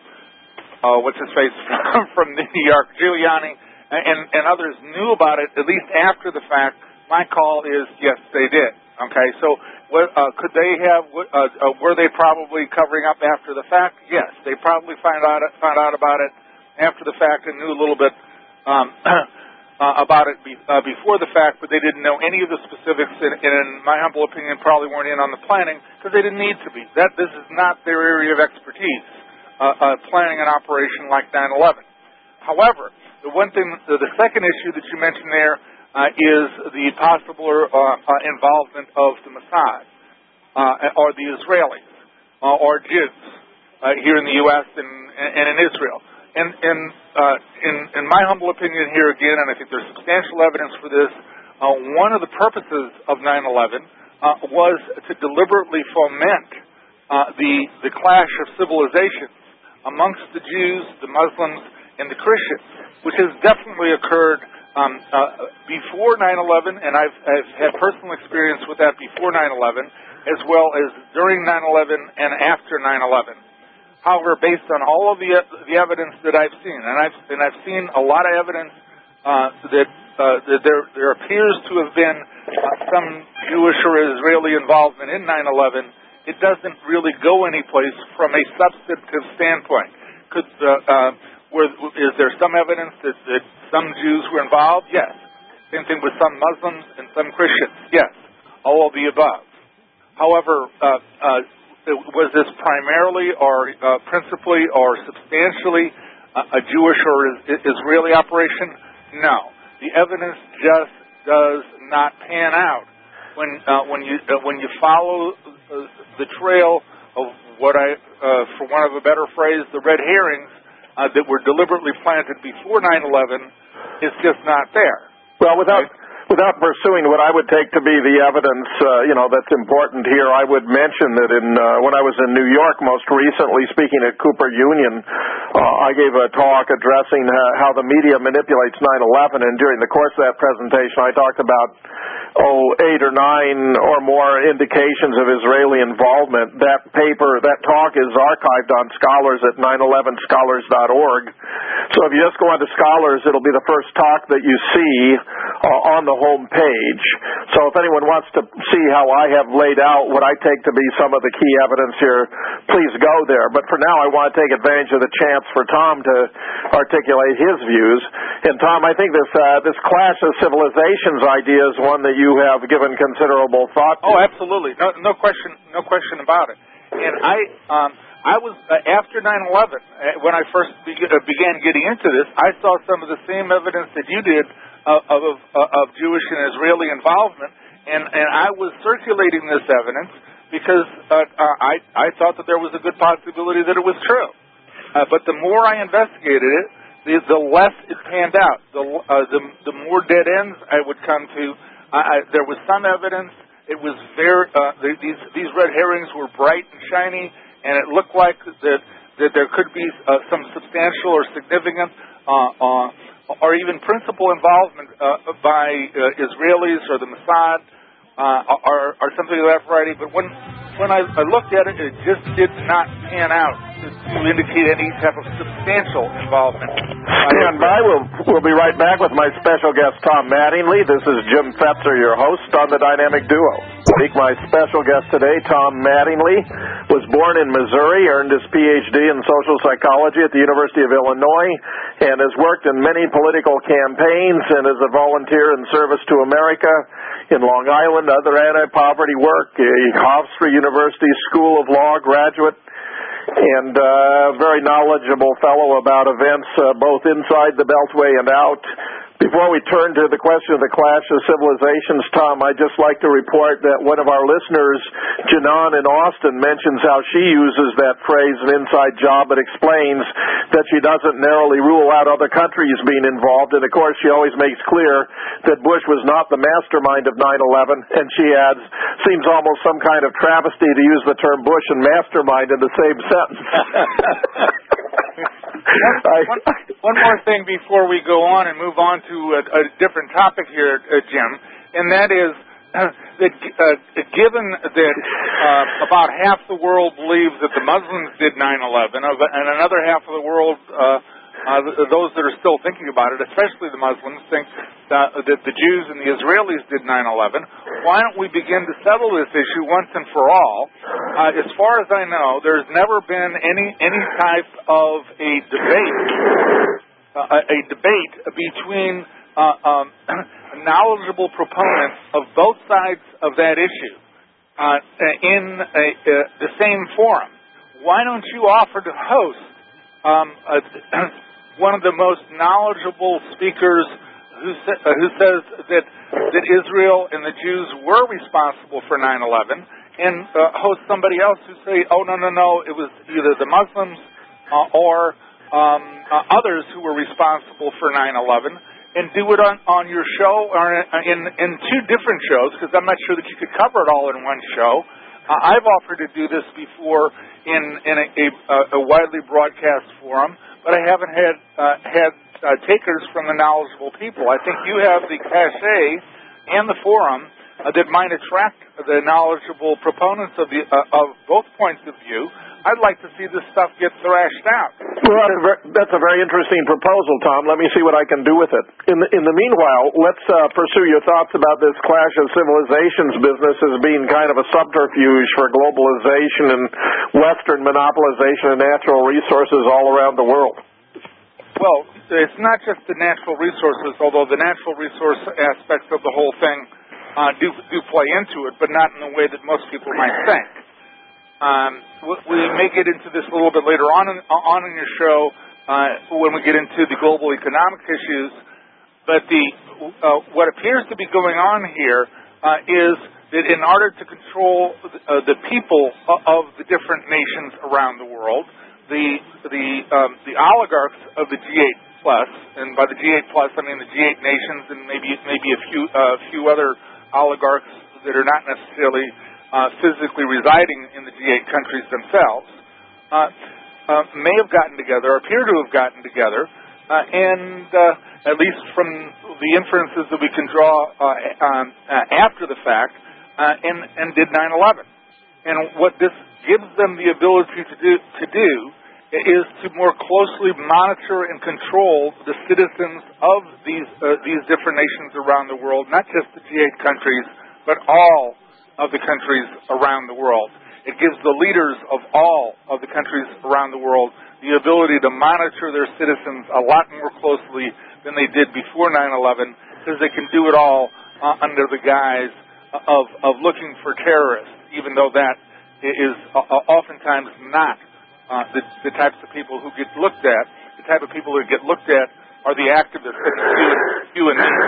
uh, what's his face from New York, Giuliani, and, and others knew about it at least after the fact. My call is yes, they did. Okay, so what, uh, could they have? Uh, uh, were they probably covering up after the fact? Yes, they probably found out found out about it after the fact and knew a little bit um, uh, about it be, uh, before the fact, but they didn't know any of the specifics. And, and in my humble opinion, probably weren't in on the planning because they didn't need to be. That this is not their area of expertise. Uh, uh, planning an operation like nine eleven. However, the one thing, the, the second issue that you mentioned there uh, is the possible uh, uh, involvement of the Mossad uh, or the Israelis uh, or Jews uh, here in the U S and, and in Israel. And, and uh, in, in my humble opinion here again, and I think there's substantial evidence for this, uh, one of the purposes of nine eleven uh, was to deliberately foment uh, the, the clash of civilizations amongst the Jews, the Muslims, and the Christians, which has definitely occurred um, uh, before nine eleven, and I've, I've had personal experience with that before nine eleven, as well as during nine eleven and after nine eleven. However, based on all of the the evidence that I've seen, and I've and I've seen a lot of evidence uh, that, uh, that there there appears to have been uh, some Jewish or Israeli involvement in nine eleven. It doesn't really go anyplace from a substantive standpoint. Could, uh, uh, were, is there some evidence that, that some Jews were involved? Yes. Same thing with some Muslims and some Christians? Yes. All of the above. However, uh, uh, was this primarily or uh, principally or substantially uh, a Jewish or Israeli operation? No. The evidence just does not pan out. When uh, when you uh, when you follow uh, the trail of what I, uh, for want of a better phrase, the red herrings uh, that were deliberately planted before nine eleven, it's just not there. Well, without right? without pursuing what I would take to be the evidence, uh, you know, that's important here, I would mention that in uh, when I was in New York most recently, speaking at Cooper Union, uh, I gave a talk addressing uh, how the media manipulates nine eleven, and during the course of that presentation, I talked about oh, eight or nine or more indications of Israeli involvement. That paper, that talk is archived on Scholars at nine eleven scholars dot org. So if you just go onto Scholars, it'll be the first talk that you see uh, on the home page. So if anyone wants to see how I have laid out what I take to be some of the key evidence here, please go there. But for now, I want to take advantage of the chance for Tom to articulate his views. And Tom, I think this uh, this clash of civilizations idea is one that you have given considerable thought to. Oh, absolutely, no, no question, no question about it. And I, um, I was uh, after nine eleven uh, when I first be, uh, began getting into this. I saw some of the same evidence that you did uh, of uh, of Jewish and Israeli involvement, and and I was circulating this evidence because uh, uh, I I thought that there was a good possibility that it was true. Uh, but the more I investigated it, the, the less it panned out. The uh, the the more dead ends I would come to. I, there was some evidence. It was very uh, the, these these red herrings were bright and shiny, and it looked like that that there could be uh, some substantial or significant uh, uh, or even principal involvement uh, by uh, Israelis or the Mossad uh, or, or something of that variety. But when when I, I looked at it, it just did not pan out to, to indicate any type of substantial involvement. Stand by. We'll, we'll be right back with my special guest, Tom Mattingly. This is Jim Fetzer, your host on the Dynamic Duo. My special guest today, Tom Mattingly, was born in Missouri, earned his P H D in social psychology at the University of Illinois, and has worked in many political campaigns and is a volunteer in service to America in Long Island, other anti-poverty work, a Hofstra University School of Law graduate, and a uh, very knowledgeable fellow about events uh, both inside the Beltway and out. Before we turn to the question of the clash of civilizations, Tom, I'd just like to report that one of our listeners, Janan in Austin, mentions how she uses that phrase, an inside job, but explains that she doesn't narrowly rule out other countries being involved. And, of course, she always makes clear that Bush was not the mastermind of nine eleven. And she adds, seems almost some kind of travesty to use the term Bush and mastermind in the same sentence. one, one more thing before we go on and move on to a, a different topic here, uh, Jim, and that is uh, that uh, given that uh, about half the world believes that the Muslims did nine eleven, and another half of the world, uh, uh, those that are still thinking about it, especially the Muslims, think that, that the Jews and the Israelis did nine eleven, why don't we begin to settle this issue once and for all? Uh, as far as I know, there's never been any any type of a debate, uh, a debate between uh, um, knowledgeable proponents of both sides of that issue uh, in a, uh, the same forum. Why don't you offer to host um, a, one of the most knowledgeable speakers who, sa- uh, who says that that Israel and the Jews were responsible for nine eleven, and uh, host somebody else who say, oh, no, no, no, it was either the Muslims uh, or um, uh, others who were responsible for nine eleven, and do it on, on your show or in, in two different shows, because I'm not sure that you could cover it all in one show. Uh, I've offered to do this before in, in a, a, a widely broadcast forum, but I haven't had uh, had uh, takers from the knowledgeable people. I think you have the cachet and the forum uh, that might attract the knowledgeable proponents of the uh, of both points of view. I'd like to see this stuff get thrashed out. Well, that's a, very, that's a very interesting proposal, Tom. Let me see what I can do with it. In the, in the meanwhile, let's uh, pursue your thoughts about this clash of civilizations business as being kind of a subterfuge for globalization and Western monopolization of natural resources all around the world. Well, it's not just the natural resources, although the natural resource aspects of the whole thing uh, do do play into it, but not in the way that most people might think. Um, we may get into this a little bit later on in, on in your show uh, when we get into the global economic issues, but the uh, what appears to be going on here uh, is that in order to control uh, the people of the different nations around the world, the the um, the oligarchs of the G eight plus, and by the G eight plus I mean the G eight nations and maybe maybe a few uh, few other oligarchs that are not necessarily uh, physically residing in the G eight countries themselves, uh, uh, may have gotten together, appear to have gotten together, uh, and uh, at least from the inferences that we can draw uh, um, uh, after the fact, uh, and and did nine eleven, and what this gives them the ability to do to do. is to more closely monitor and control the citizens of these uh, these different nations around the world, not just the G eight countries, but all of the countries around the world. It gives the leaders of all of the countries around the world the ability to monitor their citizens a lot more closely than they did before nine eleven, because they can do it all uh, under the guise of, of looking for terrorists, even though that is uh, oftentimes not Uh, the, the types of people who get looked at. The type of people who get looked at are the activists, you and, you and me.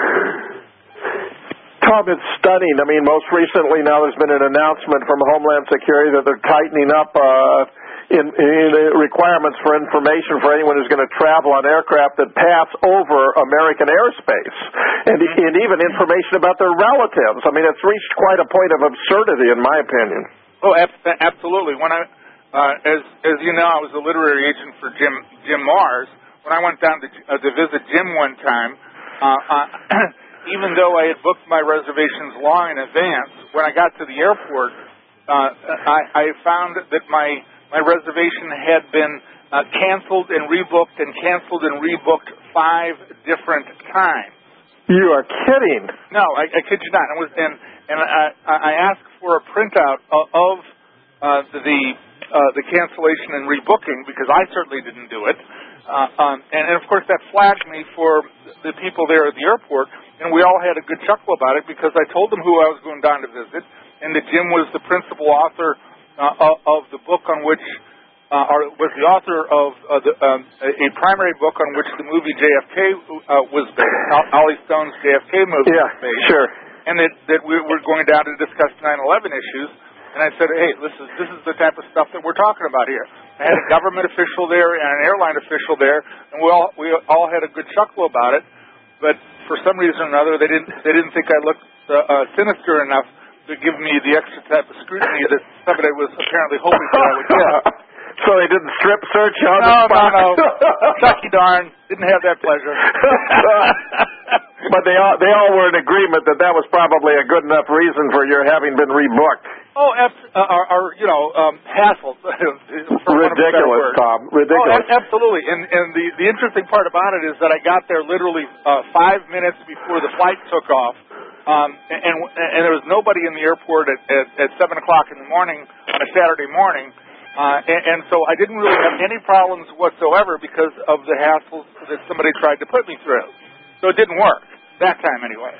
Tom, it's stunning. I mean, most recently now there's been an announcement from Homeland Security that they're tightening up uh, in, in requirements for information for anyone who's going to travel on aircraft that pass over American airspace, and, mm-hmm. and even information about their relatives. I mean, it's reached quite a point of absurdity, in my opinion. Oh, ab- absolutely. When I Uh, as as you know, I was a literary agent for Jim Jim Mars. When I went down to, uh, to visit Jim one time, uh, uh, even though I had booked my reservations long in advance, when I got to the airport, uh, I, I found that my my reservation had been uh, canceled and rebooked and canceled and rebooked five different times. You are kidding? No, I, I kid you not. It was, and and I, I asked for a printout of, of uh, the. Uh, the cancellation and rebooking, because I certainly didn't do it. Uh, um, and, and, of course, that flagged me for the people there at the airport, and we all had a good chuckle about it, because I told them who I was going down to visit, and that Jim was the principal author uh, of, of the book on which uh, are, was the author of uh, the, um, a primary book on which the movie J F K uh, was based. Ollie Stone's J F K movie yeah, was based. Sure. And that, that we were going down to discuss nine eleven issues. And I said, hey, this is, this is the type of stuff that we're talking about here. I had a government official there and an airline official there, and we all we all had a good chuckle about it. But for some reason or another, they didn't they didn't think I looked uh, uh, sinister enough to give me the extra type of scrutiny that somebody was apparently hoping that I would get. So they didn't strip search you on no, the spot? No, no, no. Chucky darn. Didn't have that pleasure. But they all, they all were in agreement that that was probably a good enough reason for your having been rebooked. Oh, abs- uh, or, or, you know, um, hassles. Ridiculous, Tom. Ridiculous. Oh, absolutely. And, and the, the interesting part about it is that I got there literally uh, five minutes before the flight took off. Um, and, and, and there was nobody in the airport at, at, at seven o'clock in the morning on a Saturday morning. Uh, and, and so I didn't really have any problems whatsoever because of the hassles that somebody tried to put me through. So it didn't work, that time anyway.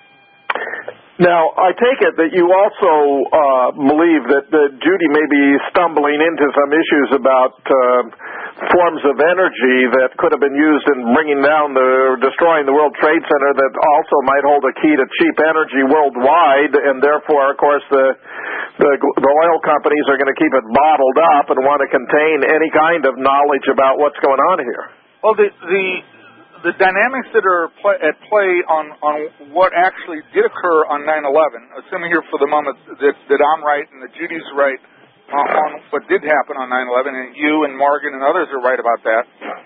Now, I take it that you also uh, believe that, that Judy may be stumbling into some issues about uh, forms of energy that could have been used in bringing down the, destroying the World Trade Center that also might hold a key to cheap energy worldwide, and therefore, of course, the the, the oil companies are going to keep it bottled up and want to contain any kind of knowledge about what's going on here. Well, the the The dynamics that are play, at play on, on what actually did occur on nine eleven, assuming here for the moment that, that I'm right and that Judy's right uh, on what did happen on nine eleven, and you and Morgan and others are right about that,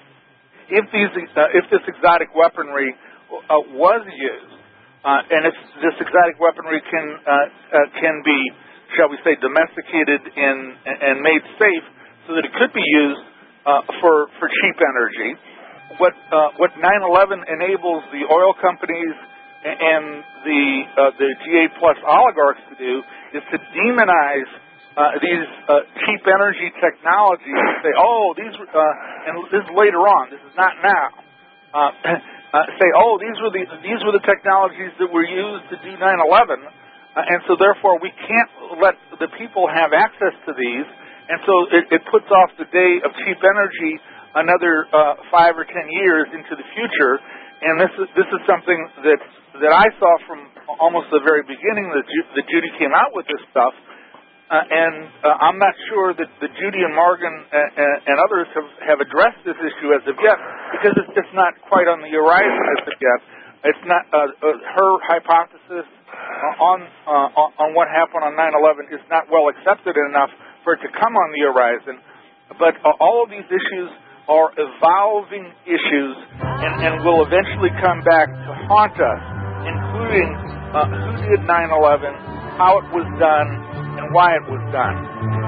if these uh, if this exotic weaponry uh, was used, uh, and if this exotic weaponry can uh, uh, can be, shall we say, domesticated and, and made safe so that it could be used uh, for, for cheap energy, What uh, what nine eleven enables the oil companies and the uh, the G eight plus oligarchs to do is to demonize uh, these uh, cheap energy technologies and say, oh, these uh, and this is later on. This is not now. Uh, uh, say, oh, these were the these were the technologies that were used to do nine eleven, uh, and so therefore we can't let the people have access to these, and so it, it puts off the day of cheap energy another uh, five or ten years into the future, and this is this is something that that I saw from almost the very beginning that, Ju- that Judy came out with this stuff, uh, and uh, I'm not sure that, that Judy and Morgan and, and others have, have addressed this issue as of yet, because it's just not quite on the horizon as of yet. It's not uh, uh, her hypothesis uh, on uh, on what happened on nine eleven is not well accepted enough for it to come on the horizon, but uh, all of these issues are evolving issues and, and will eventually come back to haunt us, including uh, who did nine eleven, how it was done, and why it was done.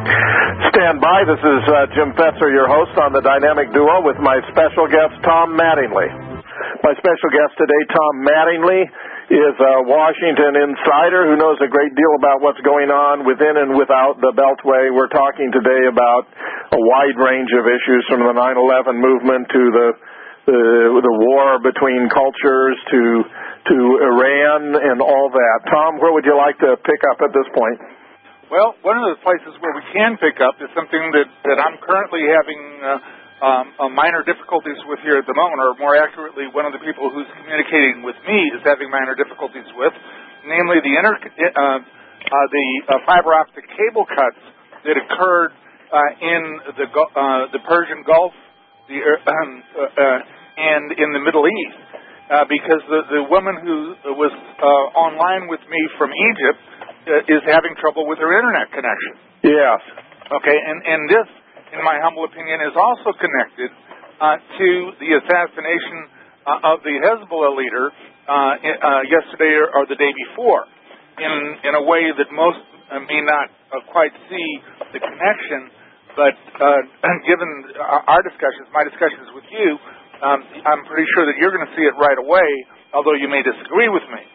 Stand by. This is uh, Jim Fetzer, your host on the Dynamic Duo, with my special guest, Tom Mattingly. My special guest today, Tom Mattingly, is a Washington insider who knows a great deal about what's going on within and without the Beltway. We're talking today about a wide range of issues, from the nine eleven movement to the the, the war between cultures to to Iran and all that. Tom, where would you like to pick up at this point? Well, one of the places where we can pick up is something that, that I'm currently having uh, Um, uh, minor difficulties with here at the moment, or more accurately, one of the people who's communicating with me is having minor difficulties with, namely the inter, uh, uh, the uh, fiber optic cable cuts that occurred uh, in the uh, the Persian Gulf, the uh, uh, and in the Middle East, uh, because the the woman who was uh, online with me from Egypt uh, is having trouble with her internet connection. Yes. Okay, and and this, in my humble opinion, is also connected uh, to the assassination uh, of the Hezbollah leader uh, uh, yesterday or, or the day before, in in a way that most uh, may not uh, quite see the connection. But uh, given our discussions, my discussions with you, um, I'm pretty sure that you're going to see it right away, although you may disagree with me.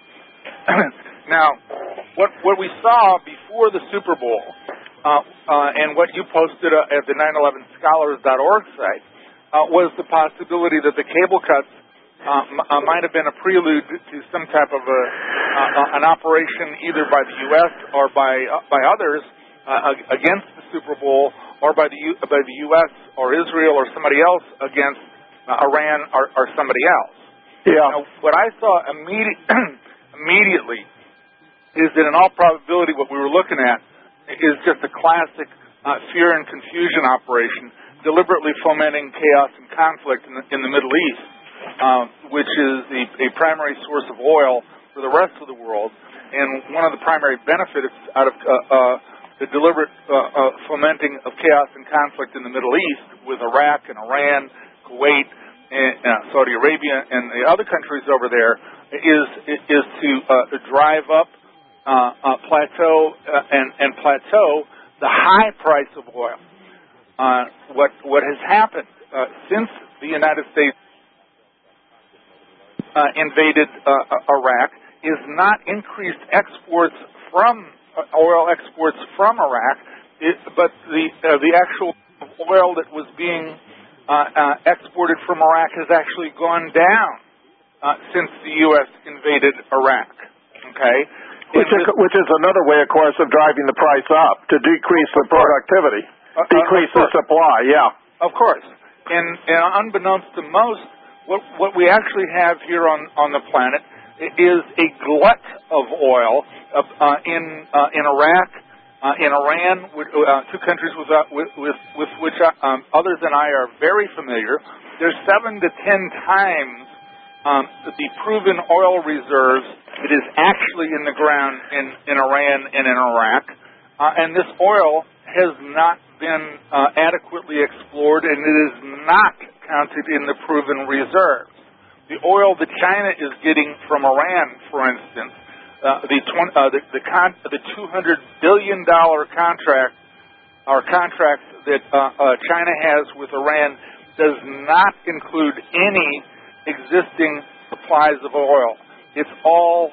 Now, what what we saw before the Super Bowl, Uh, uh, and what you posted uh, at the nine eleven scholars dot org site uh, was the possibility that the cable cuts uh, m- uh, might have been a prelude to some type of a, uh, uh, an operation either by the U S or by uh, by others uh, against the Super Bowl, or by the U, by the U S or Israel or somebody else against uh, Iran or, or somebody else. Yeah. Now, what I saw immediate, immediately is that in all probability what we were looking at is just a classic uh, fear and confusion operation, deliberately fomenting chaos and conflict in the, in the Middle East, uh, which is the, a primary source of oil for the rest of the world. And one of the primary benefits out of uh, uh, the deliberate uh, uh, fomenting of chaos and conflict in the Middle East with Iraq and Iran, Kuwait, and uh, Saudi Arabia, and the other countries over there is is to uh, drive up uh, uh, plateau uh, and, and plateau the high price of oil. Uh, what what has happened uh, since the United States uh, invaded uh, Iraq is not increased exports from uh, oil exports from Iraq, it, but the uh, the actual oil that was being uh, uh, exported from Iraq has actually gone down uh, since the U S invaded Iraq. Okay, which is, which is another way, of course, of driving the price up to decrease the productivity, uh, decrease uh, the supply. Yeah, of course. And, and unbeknownst to most, what what we actually have here on on the planet is a glut of oil uh, uh, in uh, in Iraq, uh, in Iran, with, uh, two countries with, uh, with, with, with which uh, um, others than I are very familiar. There's seven to ten times um, the proven oil reserves that is actually in the ground in, in Iran and in Iraq, uh, and this oil has not been uh, adequately explored, and it is not counted in the proven reserves. The oil that China is getting from Iran, for instance, uh, the, twenty, uh, the, the, con- the two hundred billion dollars contract or contract that uh, uh, China has with Iran does not include any existing supplies of oil. It's all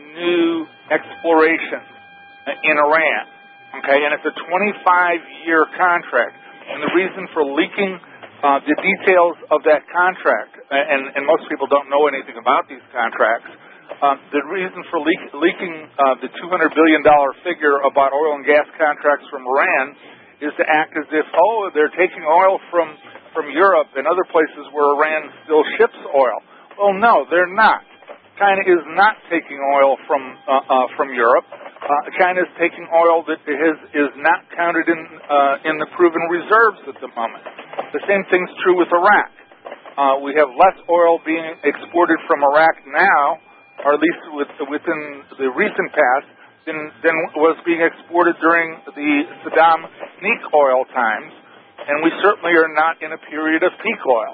new exploration in Iran. Okay, and it's a twenty-five year contract. And the reason for leaking Uh, the details of that contract, and, and most people don't know anything about these contracts, uh, the reason for leak, leaking uh, the two hundred billion dollars figure about oil and gas contracts from Iran is to act as if, oh, they're taking oil from, from Europe and other places where Iran still ships oil. Well, no, they're not. China is not taking oil from uh, uh, from Europe. Uh, China is taking oil that is, is not counted in uh, in the proven reserves at the moment. The same thing's true with Iraq. Uh, we have less oil being exported from Iraq now, or at least with, within the recent past, than, than was being exported during the Saddam peak oil times, and we certainly are not in a period of peak oil.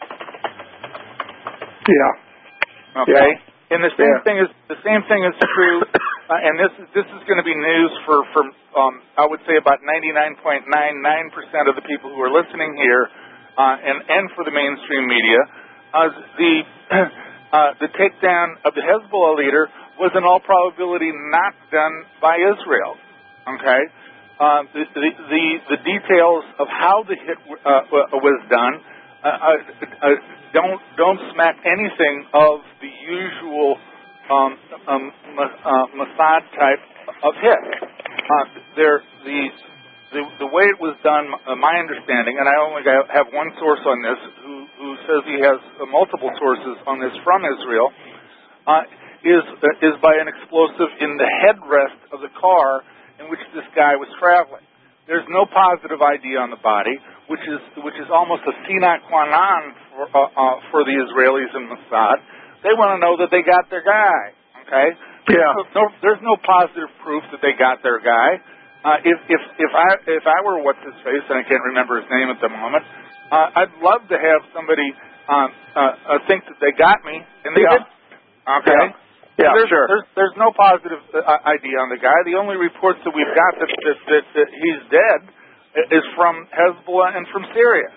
Yeah. Okay. Yeah. And the same yeah. thing is the same thing is true, uh, and this is this is going to be news for for um, I would say about ninety-nine point nine nine percent of the people who are listening here, uh, and and for the mainstream media. Uh, the uh, the takedown of the Hezbollah leader was in all probability not done by Israel. Okay, uh, the, the the the details of how the hit uh, was done uh, uh, uh, don't don't smack anything of the usual um, um, uh, Mossad type of hit. Uh, there, the, the the way it was done, uh, my understanding, and I only have one source on this, who, who says he has uh, multiple sources on this from Israel, uh, is uh, is by an explosive in the headrest of the car in which this guy was traveling. There's no positive I D on the body, which is which is almost a sine qua non for, uh, uh, for the Israelis and Mossad. They want to know that they got their guy. Okay. Yeah. No, there's no positive proof that they got their guy. Uh, if if if I if I were what's his face, and I can't remember his name at the moment, uh, I'd love to have somebody um, uh, uh, think that they got me, and they yeah. did. Okay. Yeah. Yeah, there's, sure. There's, there's no positive I D on the guy. The only reports that we've got that, that, that, that he's dead is from Hezbollah and from Syria.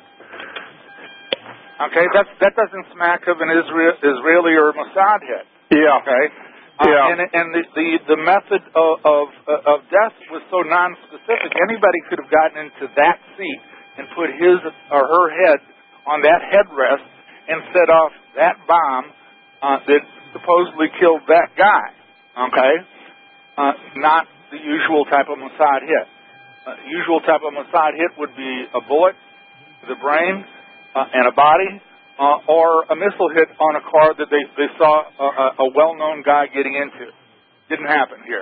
Okay, that's, that doesn't smack of an Israel, Israeli or Mossad hit. Yeah. Okay. Uh, yeah. And, and the, the, the method of, of of death was so non-specific. Anybody could have gotten into that seat and put his or her head on that headrest and set off that bomb uh, that supposedly killed that guy, okay? Uh, not the usual type of Mossad hit. uh, usual type of Mossad hit would be a bullet to the brain uh, and a body, uh, or a missile hit on a car that they, they saw a, a well-known guy getting into. Didn't happen here.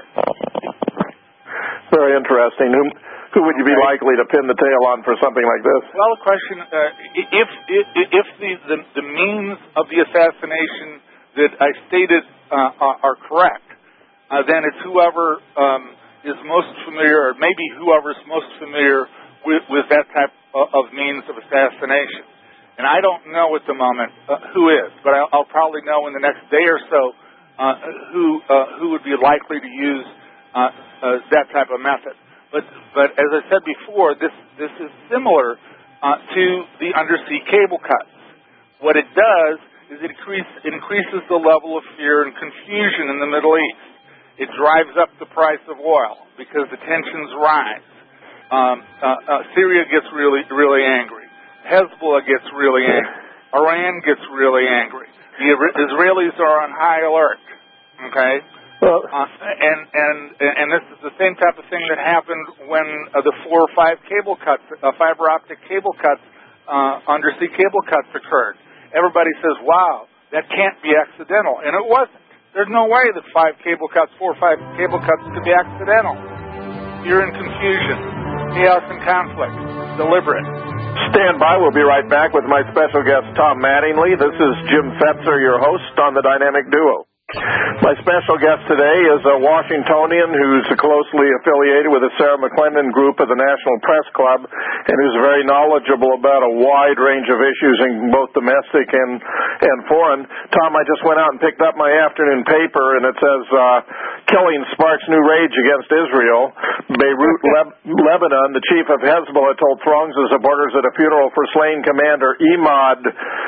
Very interesting. Who, who would you be likely to pin the tail on for something like this? Well, the question, uh, if, if, if the, the, the means of the assassination that I stated uh, are correct, uh, then it's whoever um, is most familiar, or maybe whoever is most familiar with, with that type of, of means of assassination. And I don't know at the moment uh, who is, but I'll, I'll probably know in the next day or so uh, who uh, who would be likely to use uh, uh, that type of method. But but as I said before, this this is similar uh, to the undersea cable cuts. What it does is it, increase, it increases the level of fear and confusion in the Middle East. It drives up the price of oil because the tensions rise. Um, uh, uh, Syria gets really really angry. Hezbollah gets really angry. Iran gets really angry. The Israelis are on high alert. Okay, well, uh, and and and this is the same type of thing that happened when uh, the four or five cable cuts, uh, fiber optic cable cuts, uh, undersea cable cuts occurred. Everybody says, "Wow, that can't be accidental," and it wasn't. There's no way that five cable cuts, four or five cable cuts, could be accidental. Fear and confusion, chaos and conflict, deliberate. Stand by. We'll be right back with my special guest, Tom Mattingly. This is Jim Fetzer, your host on the Dynamic Duo. My special guest today is a Washingtonian who's closely affiliated with the Sarah McClendon Group of the National Press Club and who's very knowledgeable about a wide range of issues in both domestic and, and foreign. Tom, I just went out and picked up my afternoon paper, and it says, uh, killing sparks new rage against Israel. Beirut, Leb- Lebanon, the chief of Hezbollah told throngs of supporters at a funeral for slain commander Imad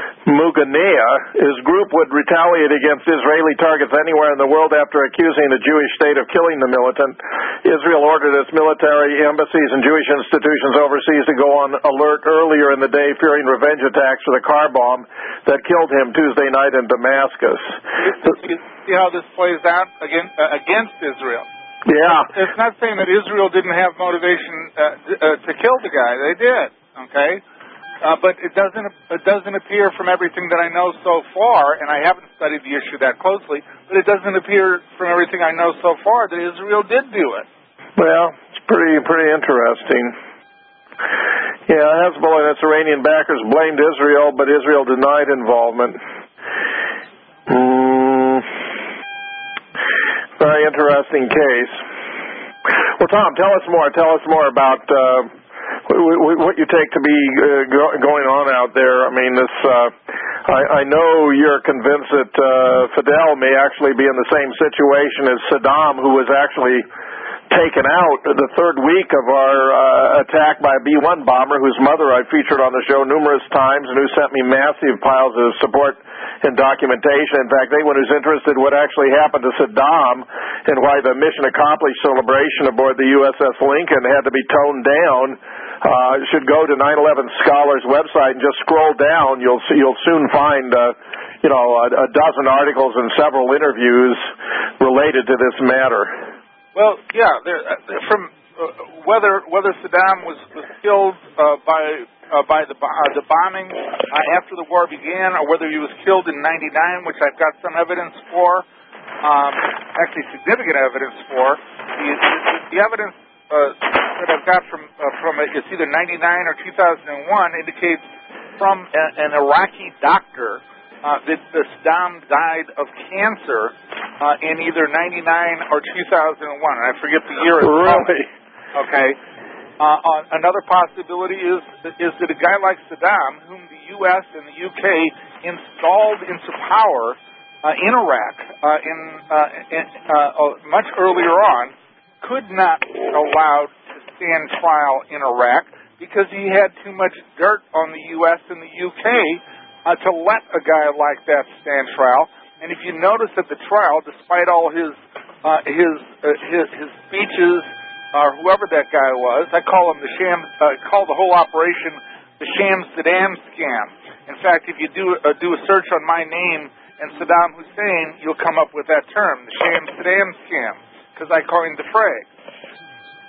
Muganea his group would retaliate against Israeli targets anywhere in the world after accusing the Jewish state of killing the militant. Israel ordered its military embassies and Jewish institutions overseas to go on alert earlier in the day, fearing revenge attacks for the car bomb that killed him Tuesday night in Damascus. You see how this plays out against, uh, against Israel? Yeah. It's not saying that Israel didn't have motivation uh, uh, to kill the guy. They did, okay? Uh, but it doesn't it doesn't appear from everything that I know so far, and I haven't studied the issue that closely, but it doesn't appear from everything I know so far that Israel did do it. Well, it's pretty pretty interesting. Yeah, Hezbollah and its Iranian backers blamed Israel, but Israel denied involvement. Mm, very interesting case. Well, Tom, tell us more. Tell us more about uh, what you take to be uh, go- going on out there. I mean, this. Uh, I, I know you're convinced that uh, Fidel may actually be in the same situation as Saddam, who was actually taken out the third week of our uh, attack by a B one bomber, whose mother I featured on the show numerous times, and who sent me massive piles of support and documentation. In fact, anyone who's interested in what actually happened to Saddam and why the mission accomplished celebration aboard the U S S Lincoln had to be toned down uh, should go to nine eleven Scholars website and just scroll down. You'll see, you'll soon find uh, you know a, a dozen articles and several interviews related to this matter. Well, yeah, there, uh, from uh, whether whether Saddam was, was killed uh, by uh, by the uh, the bombing uh, after the war began, or whether he was killed in ninety-nine, which I've got some evidence for, um, actually significant evidence for. The, the, the evidence uh, that I've got from uh, from it's either ninety-nine or two thousand one indicates from a, an Iraqi doctor Uh, that uh, Saddam died of cancer uh, in either ninety-nine or two thousand one. I forget the year. Really? Okay. Uh, uh, another possibility is is that a guy like Saddam, whom the U S and the U K installed into power uh, in Iraq uh, in, uh, in uh, much earlier on, could not be allowed to stand trial in Iraq because he had too much dirt on the U S and the U K Uh, to let a guy like that stand trial. And if you notice at the trial, despite all his uh, his, uh, his his speeches, or uh, whoever that guy was, I call him the sham. Uh, call the whole operation the Sham Saddam scam. In fact, if you do uh, do a search on my name and Saddam Hussein, you'll come up with that term, the Sham Saddam scam, because I coined the phrase.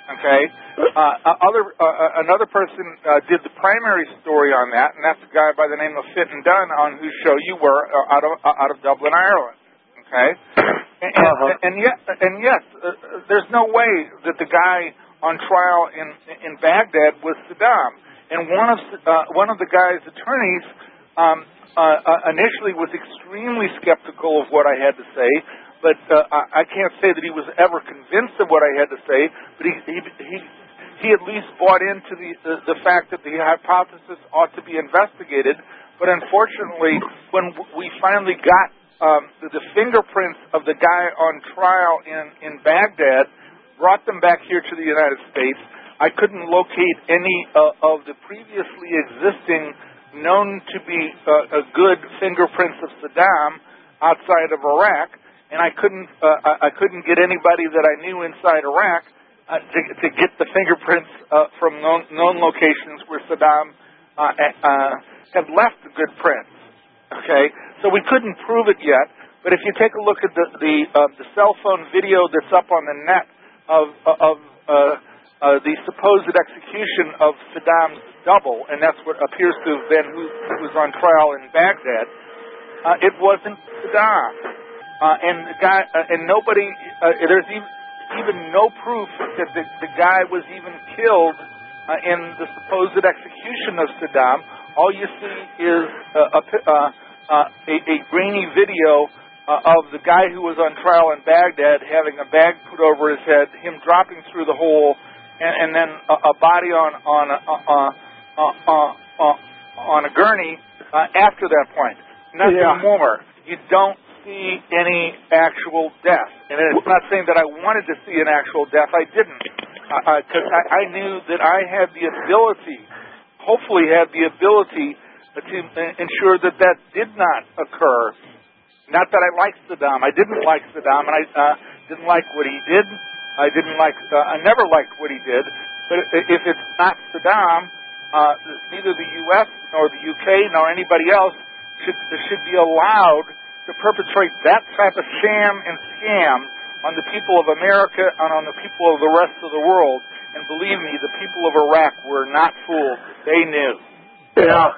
Okay, uh, other uh, another person uh, did the primary story on that, and that's a guy by the name of Fitton Dunn, on whose show you were, uh, out of uh, out of Dublin, Ireland. Okay, and, uh-huh. and, and yet, and yes, uh, there's no way that the guy on trial in in Baghdad was Saddam. And one of uh, one of the guy's attorneys um, uh, uh, initially was extremely skeptical of what I had to say. But uh, I can't say that he was ever convinced of what I had to say, but he he he, he at least bought into the, the the fact that the hypothesis ought to be investigated. But unfortunately, when we finally got um, the, the fingerprints of the guy on trial in, in Baghdad, brought them back here to the United States, I couldn't locate any uh, of the previously existing known to be uh, a good fingerprints of Saddam outside of Iraq. And I couldn't, uh, I couldn't get anybody that I knew inside Iraq uh, to, to get the fingerprints uh, from known, known locations where Saddam uh, uh, had left good prints. Okay, so we couldn't prove it yet. But if you take a look at the the, uh, the cell phone video that's up on the net of of uh, uh, the supposed execution of Saddam's double, and that's what appears to have been who, who was on trial in Baghdad, uh, it wasn't Saddam. Uh, and the guy, uh, and nobody, uh, there's even, even no proof that the, the guy was even killed uh, in the supposed execution of Saddam. All you see is uh, a, uh, uh, a, a grainy video uh, of the guy who was on trial in Baghdad having a bag put over his head, him dropping through the hole, and, and then a, a body on on a, uh, uh, uh, uh, on a gurney uh, after that point. Nothing yeah. more. You don't see any actual death. And it's not saying that I wanted to see an actual death. I didn't. Because uh, I, I knew that I had the ability, hopefully had the ability to ensure that that did not occur. Not that I liked Saddam. I didn't like Saddam, and I uh, didn't like what he did. I didn't like, uh, I never liked what he did. But if it's not Saddam, uh, neither the U S nor the U K nor anybody else should should be allowed to perpetrate that type of sham and scam on the people of America and on the people of the rest of the world. And believe me, the people of Iraq were not fooled. They knew. Yeah.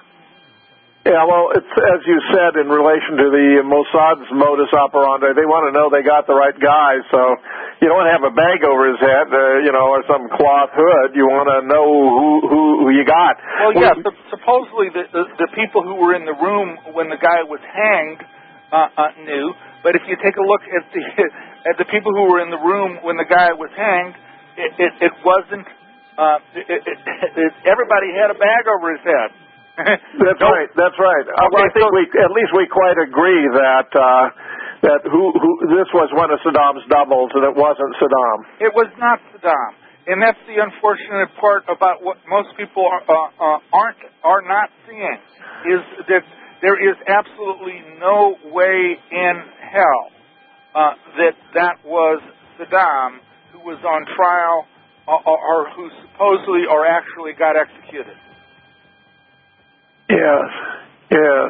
Yeah, well, it's as you said in relation to the Mossad's modus operandi. They want to know they got the right guy, so you don't want to have a bag over his head, uh, you know, or some cloth hood. You want to know who who, who you got. Well, yeah, well, supposedly the, the the people who were in the room when the guy was hanged uh, uh, knew. But if you take a look at the at the people who were in the room when the guy was hanged, it it, it wasn't. Uh, it, it, it, everybody had a bag over his head. That's nope. right. That's right. Okay, well, I think so, we, at least we quite agree that uh, that who, who this was one of Saddam's doubles, and it wasn't Saddam. It was not Saddam, and that's the unfortunate part about what most people are, uh, uh, aren't are not seeing is that there is absolutely no way in hell uh, that that was Saddam who was on trial or, or who supposedly or actually got executed. Yes, yes,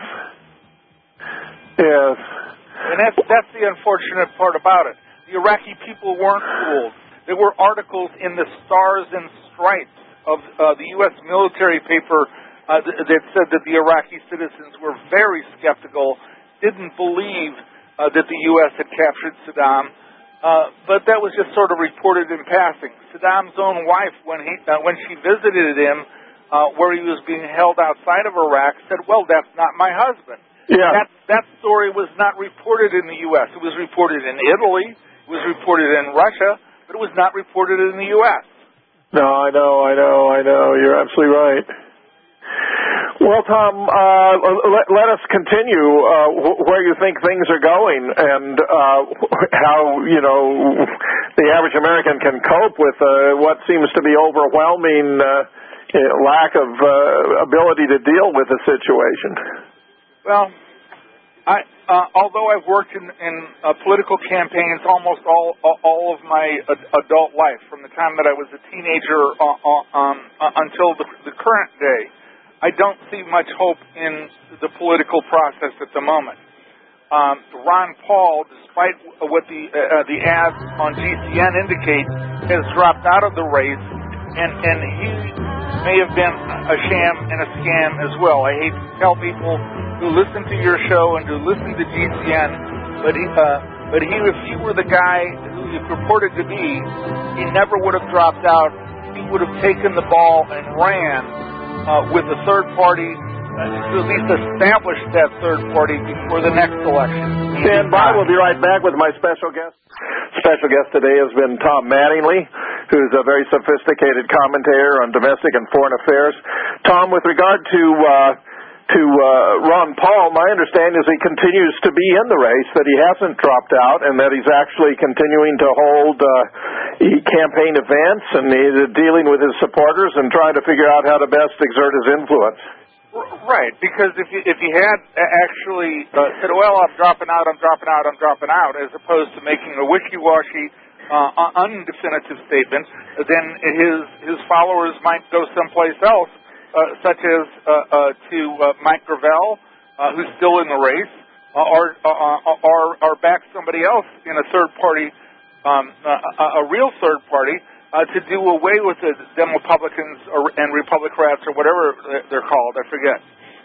yes. And that's that's the unfortunate part about it. The Iraqi people weren't fooled. There were articles in the Stars and Stripes of uh, the U S military paper uh, th- that said that the Iraqi citizens were very skeptical, didn't believe uh, that the U S had captured Saddam. Uh, but that was just sort of reported in passing. Saddam's own wife, when he uh, when she visited him, Uh, where he was being held outside of Iraq, said, well, that's not my husband. Yeah. That, that story was not reported in the U S It was reported in Italy. It was reported in Russia. But it was not reported in the U S No, I know, I know, I know. You're absolutely right. Well, Tom, uh, let, let us continue uh, where you think things are going and uh, how, you know, the average American can cope with uh, what seems to be overwhelming uh lack of uh, ability to deal with the situation. Well, I, uh, although I've worked in, in uh, political campaigns almost all all of my ad- adult life, from the time that I was a teenager uh, uh, um, uh, until the, the current day, I don't see much hope in the political process at the moment. Um, Ron Paul, despite what the uh, the ads on G C N indicate, has dropped out of the race, and, and he may have been a sham and a scam as well. I hate to tell people who listen to your show and who listen to G C N, but he, uh, but he, if he were the guy who he purported to be, he never would have dropped out. He would have taken the ball and ran uh, with a third party to at least establish that third party before the next election. Stand by. We'll be right back with my special guest. Special guest today has been Tom Mattingly, who's a very sophisticated commentator on domestic and foreign affairs. Tom, with regard to uh, to uh, Ron Paul, my understanding is he continues to be in the race, that he hasn't dropped out, and that he's actually continuing to hold uh, campaign events, and he's dealing with his supporters and trying to figure out how to best exert his influence. Right, because if you, if you had actually uh, said, well, I'm dropping out, I'm dropping out, I'm dropping out, as opposed to making a wishy-washy, uh, undefinitive statement, then his his followers might go someplace else, uh, such as uh, uh, to uh, Mike Gravel, uh, who's still in the race, uh, or, uh, or or back somebody else in a third party, um, uh, a, a real third party, Uh, to do away with the Demopublicans or, and Republicrats or whatever they're called, I forget.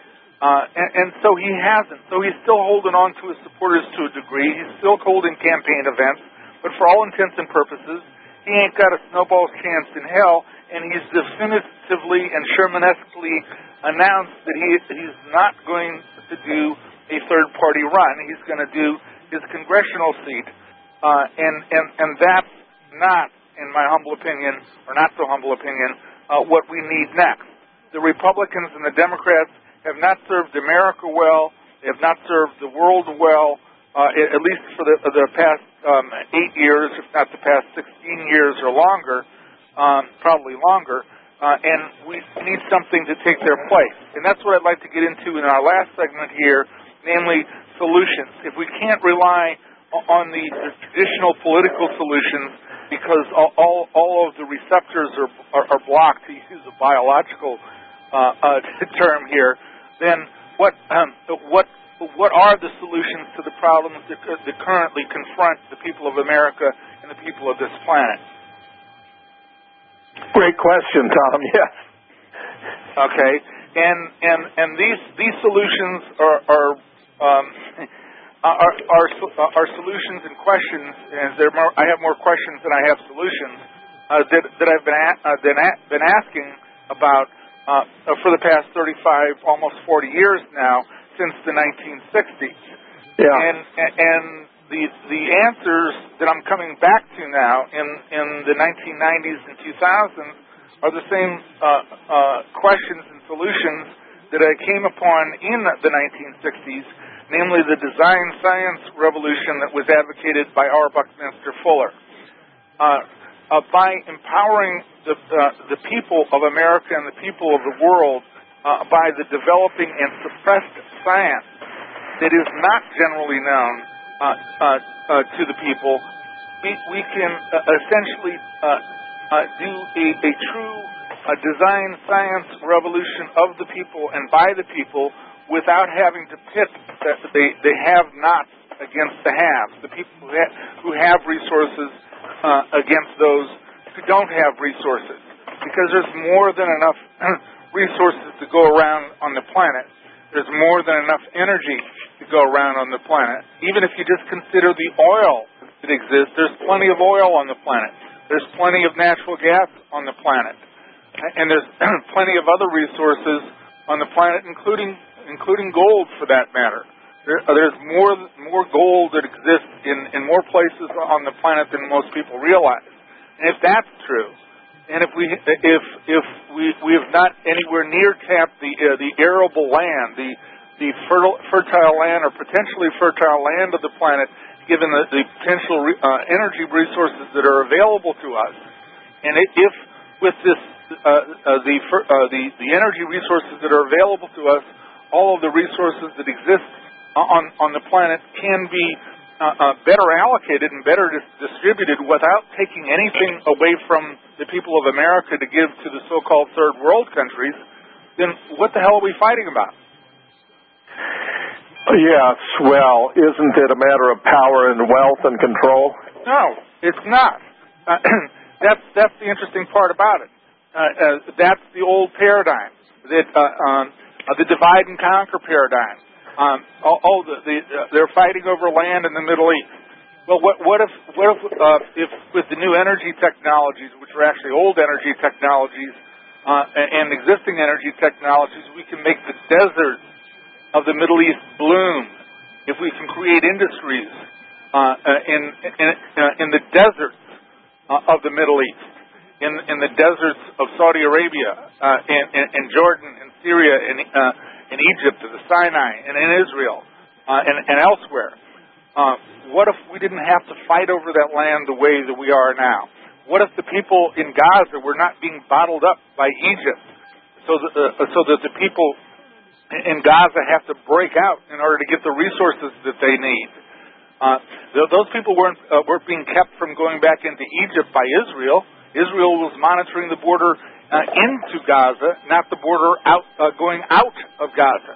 Uh, and, and so he hasn't. So he's still holding on to his supporters to a degree. He's still holding campaign events. But for all intents and purposes, he ain't got a snowball's chance in hell, and he's definitively and Sherman-esquely announced that he he's not going to do a third-party run. He's going to do his congressional seat. Uh, and, and, and that's not, in my humble opinion, or not so humble opinion, uh, what we need next. The Republicans and the Democrats have not served America well. They have not served the world well, uh, at least for the, the past um, eight years, if not the past sixteen years or longer, um, probably longer. Uh, and we need something to take their place. And that's what I'd like to get into in our last segment here, namely solutions. If we can't rely on the, the traditional political solutions, because all, all, all of the receptors are, are, are blocked, to use a biological uh, uh, term here, then what um, what what are the solutions to the problems that, that currently confront the people of America and the people of this planet? Great question, Tom. Yes. Okay, and and and these these solutions are are. Um, Our, our, our solutions and questions, and there more, I have more questions than I have solutions, uh, that, that I've been, a, uh, been, a, been asking about uh, for the past thirty-five, almost forty years now, since the nineteen sixties. Yeah. And, and the, the answers that I'm coming back to now in, in the nineteen nineties and two thousands are the same uh, uh, questions and solutions that I came upon in the nineteen sixties, namely the design science revolution that was advocated by R. Buckminster Fuller. Uh, uh, by empowering the, uh, the people of America and the people of the world uh, by the developing and suppressed science that is not generally known uh, uh, uh, to the people, we, we can uh, essentially uh, uh, do a, a true uh, design science revolution of the people and by the people, without having to pit the, the, the have-nots against the haves, the people who have, who have resources uh, against those who don't have resources. Because there's more than enough resources to go around on the planet. There's more than enough energy to go around on the planet. Even if you just consider the oil that exists, there's plenty of oil on the planet. There's plenty of natural gas on the planet. And there's plenty of other resources on the planet, including including gold, for that matter. There, there's more more gold that exists in, in more places on the planet than most people realize. And if that's true, and if we if if we we have not anywhere near tapped the uh, the arable land, the the fertile fertile land or potentially fertile land of the planet, given the, the potential re, uh, energy resources that are available to us, and if with this uh, uh, the uh, the the energy resources that are available to us, all of the resources that exist on, on the planet can be uh, uh, better allocated and better dis- distributed without taking anything away from the people of America to give to the so-called third world countries, then what the hell are we fighting about? Yes, well, isn't it a matter of power and wealth and control? No, it's not. Uh, that's that's the interesting part about it. Uh, uh, that's the old paradigm, that uh, um, uh, the divide and conquer paradigm. Um, oh, oh the, the, uh, they're fighting over land in the Middle East. Well, what, what if what if uh, if with the new energy technologies, which are actually old energy technologies uh, and existing energy technologies, we can make the deserts of the Middle East bloom? If we can create industries uh, in in, uh, in the deserts uh, of the Middle East, in in the deserts of Saudi Arabia, uh, in, in, in Jordan, in Syria, in uh, in Egypt, in the Sinai, and in Israel, uh, and, and elsewhere. Uh, what if we didn't have to fight over that land the way that we are now? What if the people in Gaza were not being bottled up by Egypt, so that, uh, so that the people in Gaza have to break out in order to get the resources that they need? Uh, those people weren't, uh, weren't being kept from going back into Egypt by Israel. Israel was monitoring the border uh, into Gaza, not the border out uh, going out of Gaza,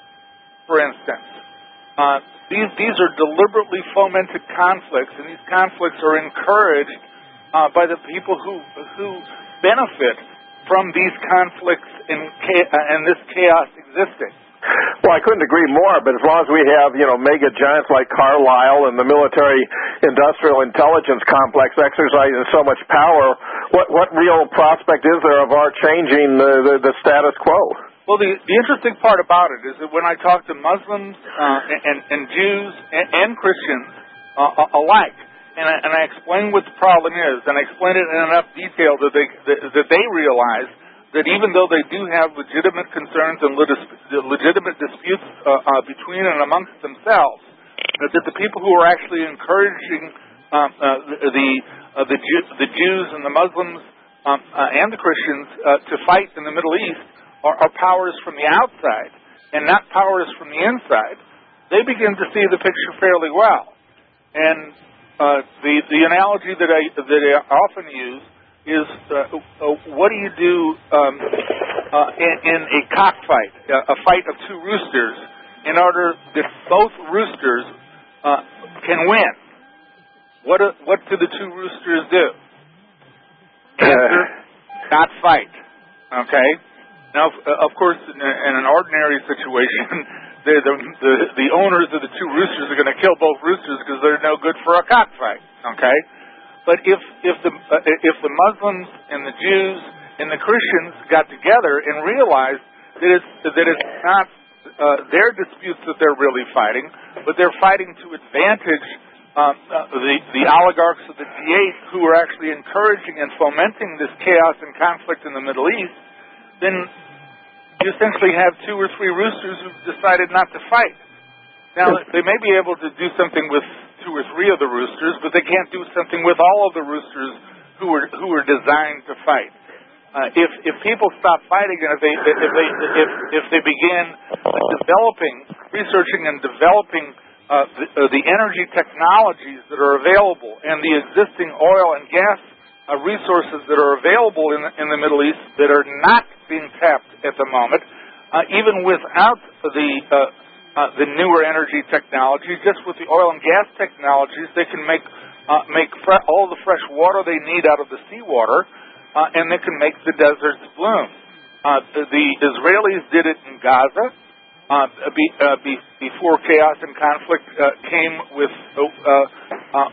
for instance. Uh, these these are deliberately fomented conflicts, and these conflicts are encouraged uh, by the people who who benefit from these conflicts and uh, and this chaos existing. Well, I couldn't agree more, but as long as we have, you know, mega giants like Carlyle and the military-industrial intelligence complex exercising so much power, what what real prospect is there of our changing the, the, the status quo? Well, the, the interesting part about it is that when I talk to Muslims uh, and, and Jews and, and Christians uh, alike, and I, and I explain what the problem is, and I explain it in enough detail that they that, that they realize that even though they do have legitimate concerns and legitimate disputes uh, uh, between and amongst themselves, that, that the people who are actually encouraging um, uh, the uh, the, Jew, the Jews and the Muslims um, uh, and the Christians uh, to fight in the Middle East are, are powers from the outside and not powers from the inside, they begin to see the picture fairly well. And uh, the the analogy that I that I often use is uh, uh, what do you do um, uh, in, in a cockfight, uh, a fight of two roosters, in order that both roosters uh, can win? What do, what do the two roosters do? Answer, not fight. Okay? Now, uh, of course, in, a, in an ordinary situation, the, the, the, the owners of the two roosters are going to kill both roosters because they're no good for a cockfight. Okay? But if if the uh, if the Muslims and the Jews and the Christians got together and realized that it's that it's not uh, their disputes that they're really fighting, but they're fighting to advantage um, uh, the the oligarchs of the G eight who are actually encouraging and fomenting this chaos and conflict in the Middle East, then you essentially have two or three roosters who've decided not to fight. Now, they may be able to do something with two or three of the roosters, but they can't do something with all of the roosters who are who are designed to fight. Uh, if if people stop fighting and if they if they if if they begin developing, researching and developing uh, the, uh, the energy technologies that are available and the existing oil and gas uh, resources that are available in the, in the Middle East that are not being tapped at the moment, uh, even without the uh, Uh, the newer energy technology, just with the oil and gas technologies, they can make uh, make fre- all the fresh water they need out of the seawater, uh, and they can make the deserts bloom. Uh, the, the Israelis did it in Gaza uh, be, uh, be, before chaos and conflict uh, came with uh, uh,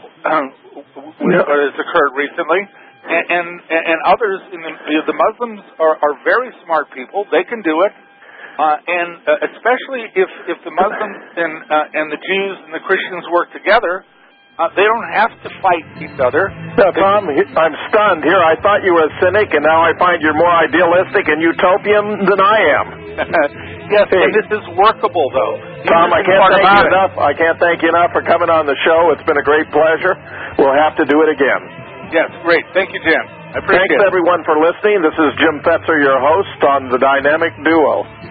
what has occurred recently, and and, and others in the, the Muslims are, are very smart people. They can do it. Uh, and uh, especially if, if the Muslims and uh, and the Jews and the Christians work together, uh, they don't have to fight each other. Yeah, Tom, I'm stunned here. I thought you were a cynic, and now I find you're more idealistic and utopian than I am. Yes, hey. And this is workable, though. Tom, I can't thank you enough. I can't thank you enough for coming on the show. It's been a great pleasure. We'll have to do it again. Yes, great. Thank you, Jim. I appreciate Thanks, it. everyone, for listening. This is Jim Fetzer, your host on The Dynamic Duo.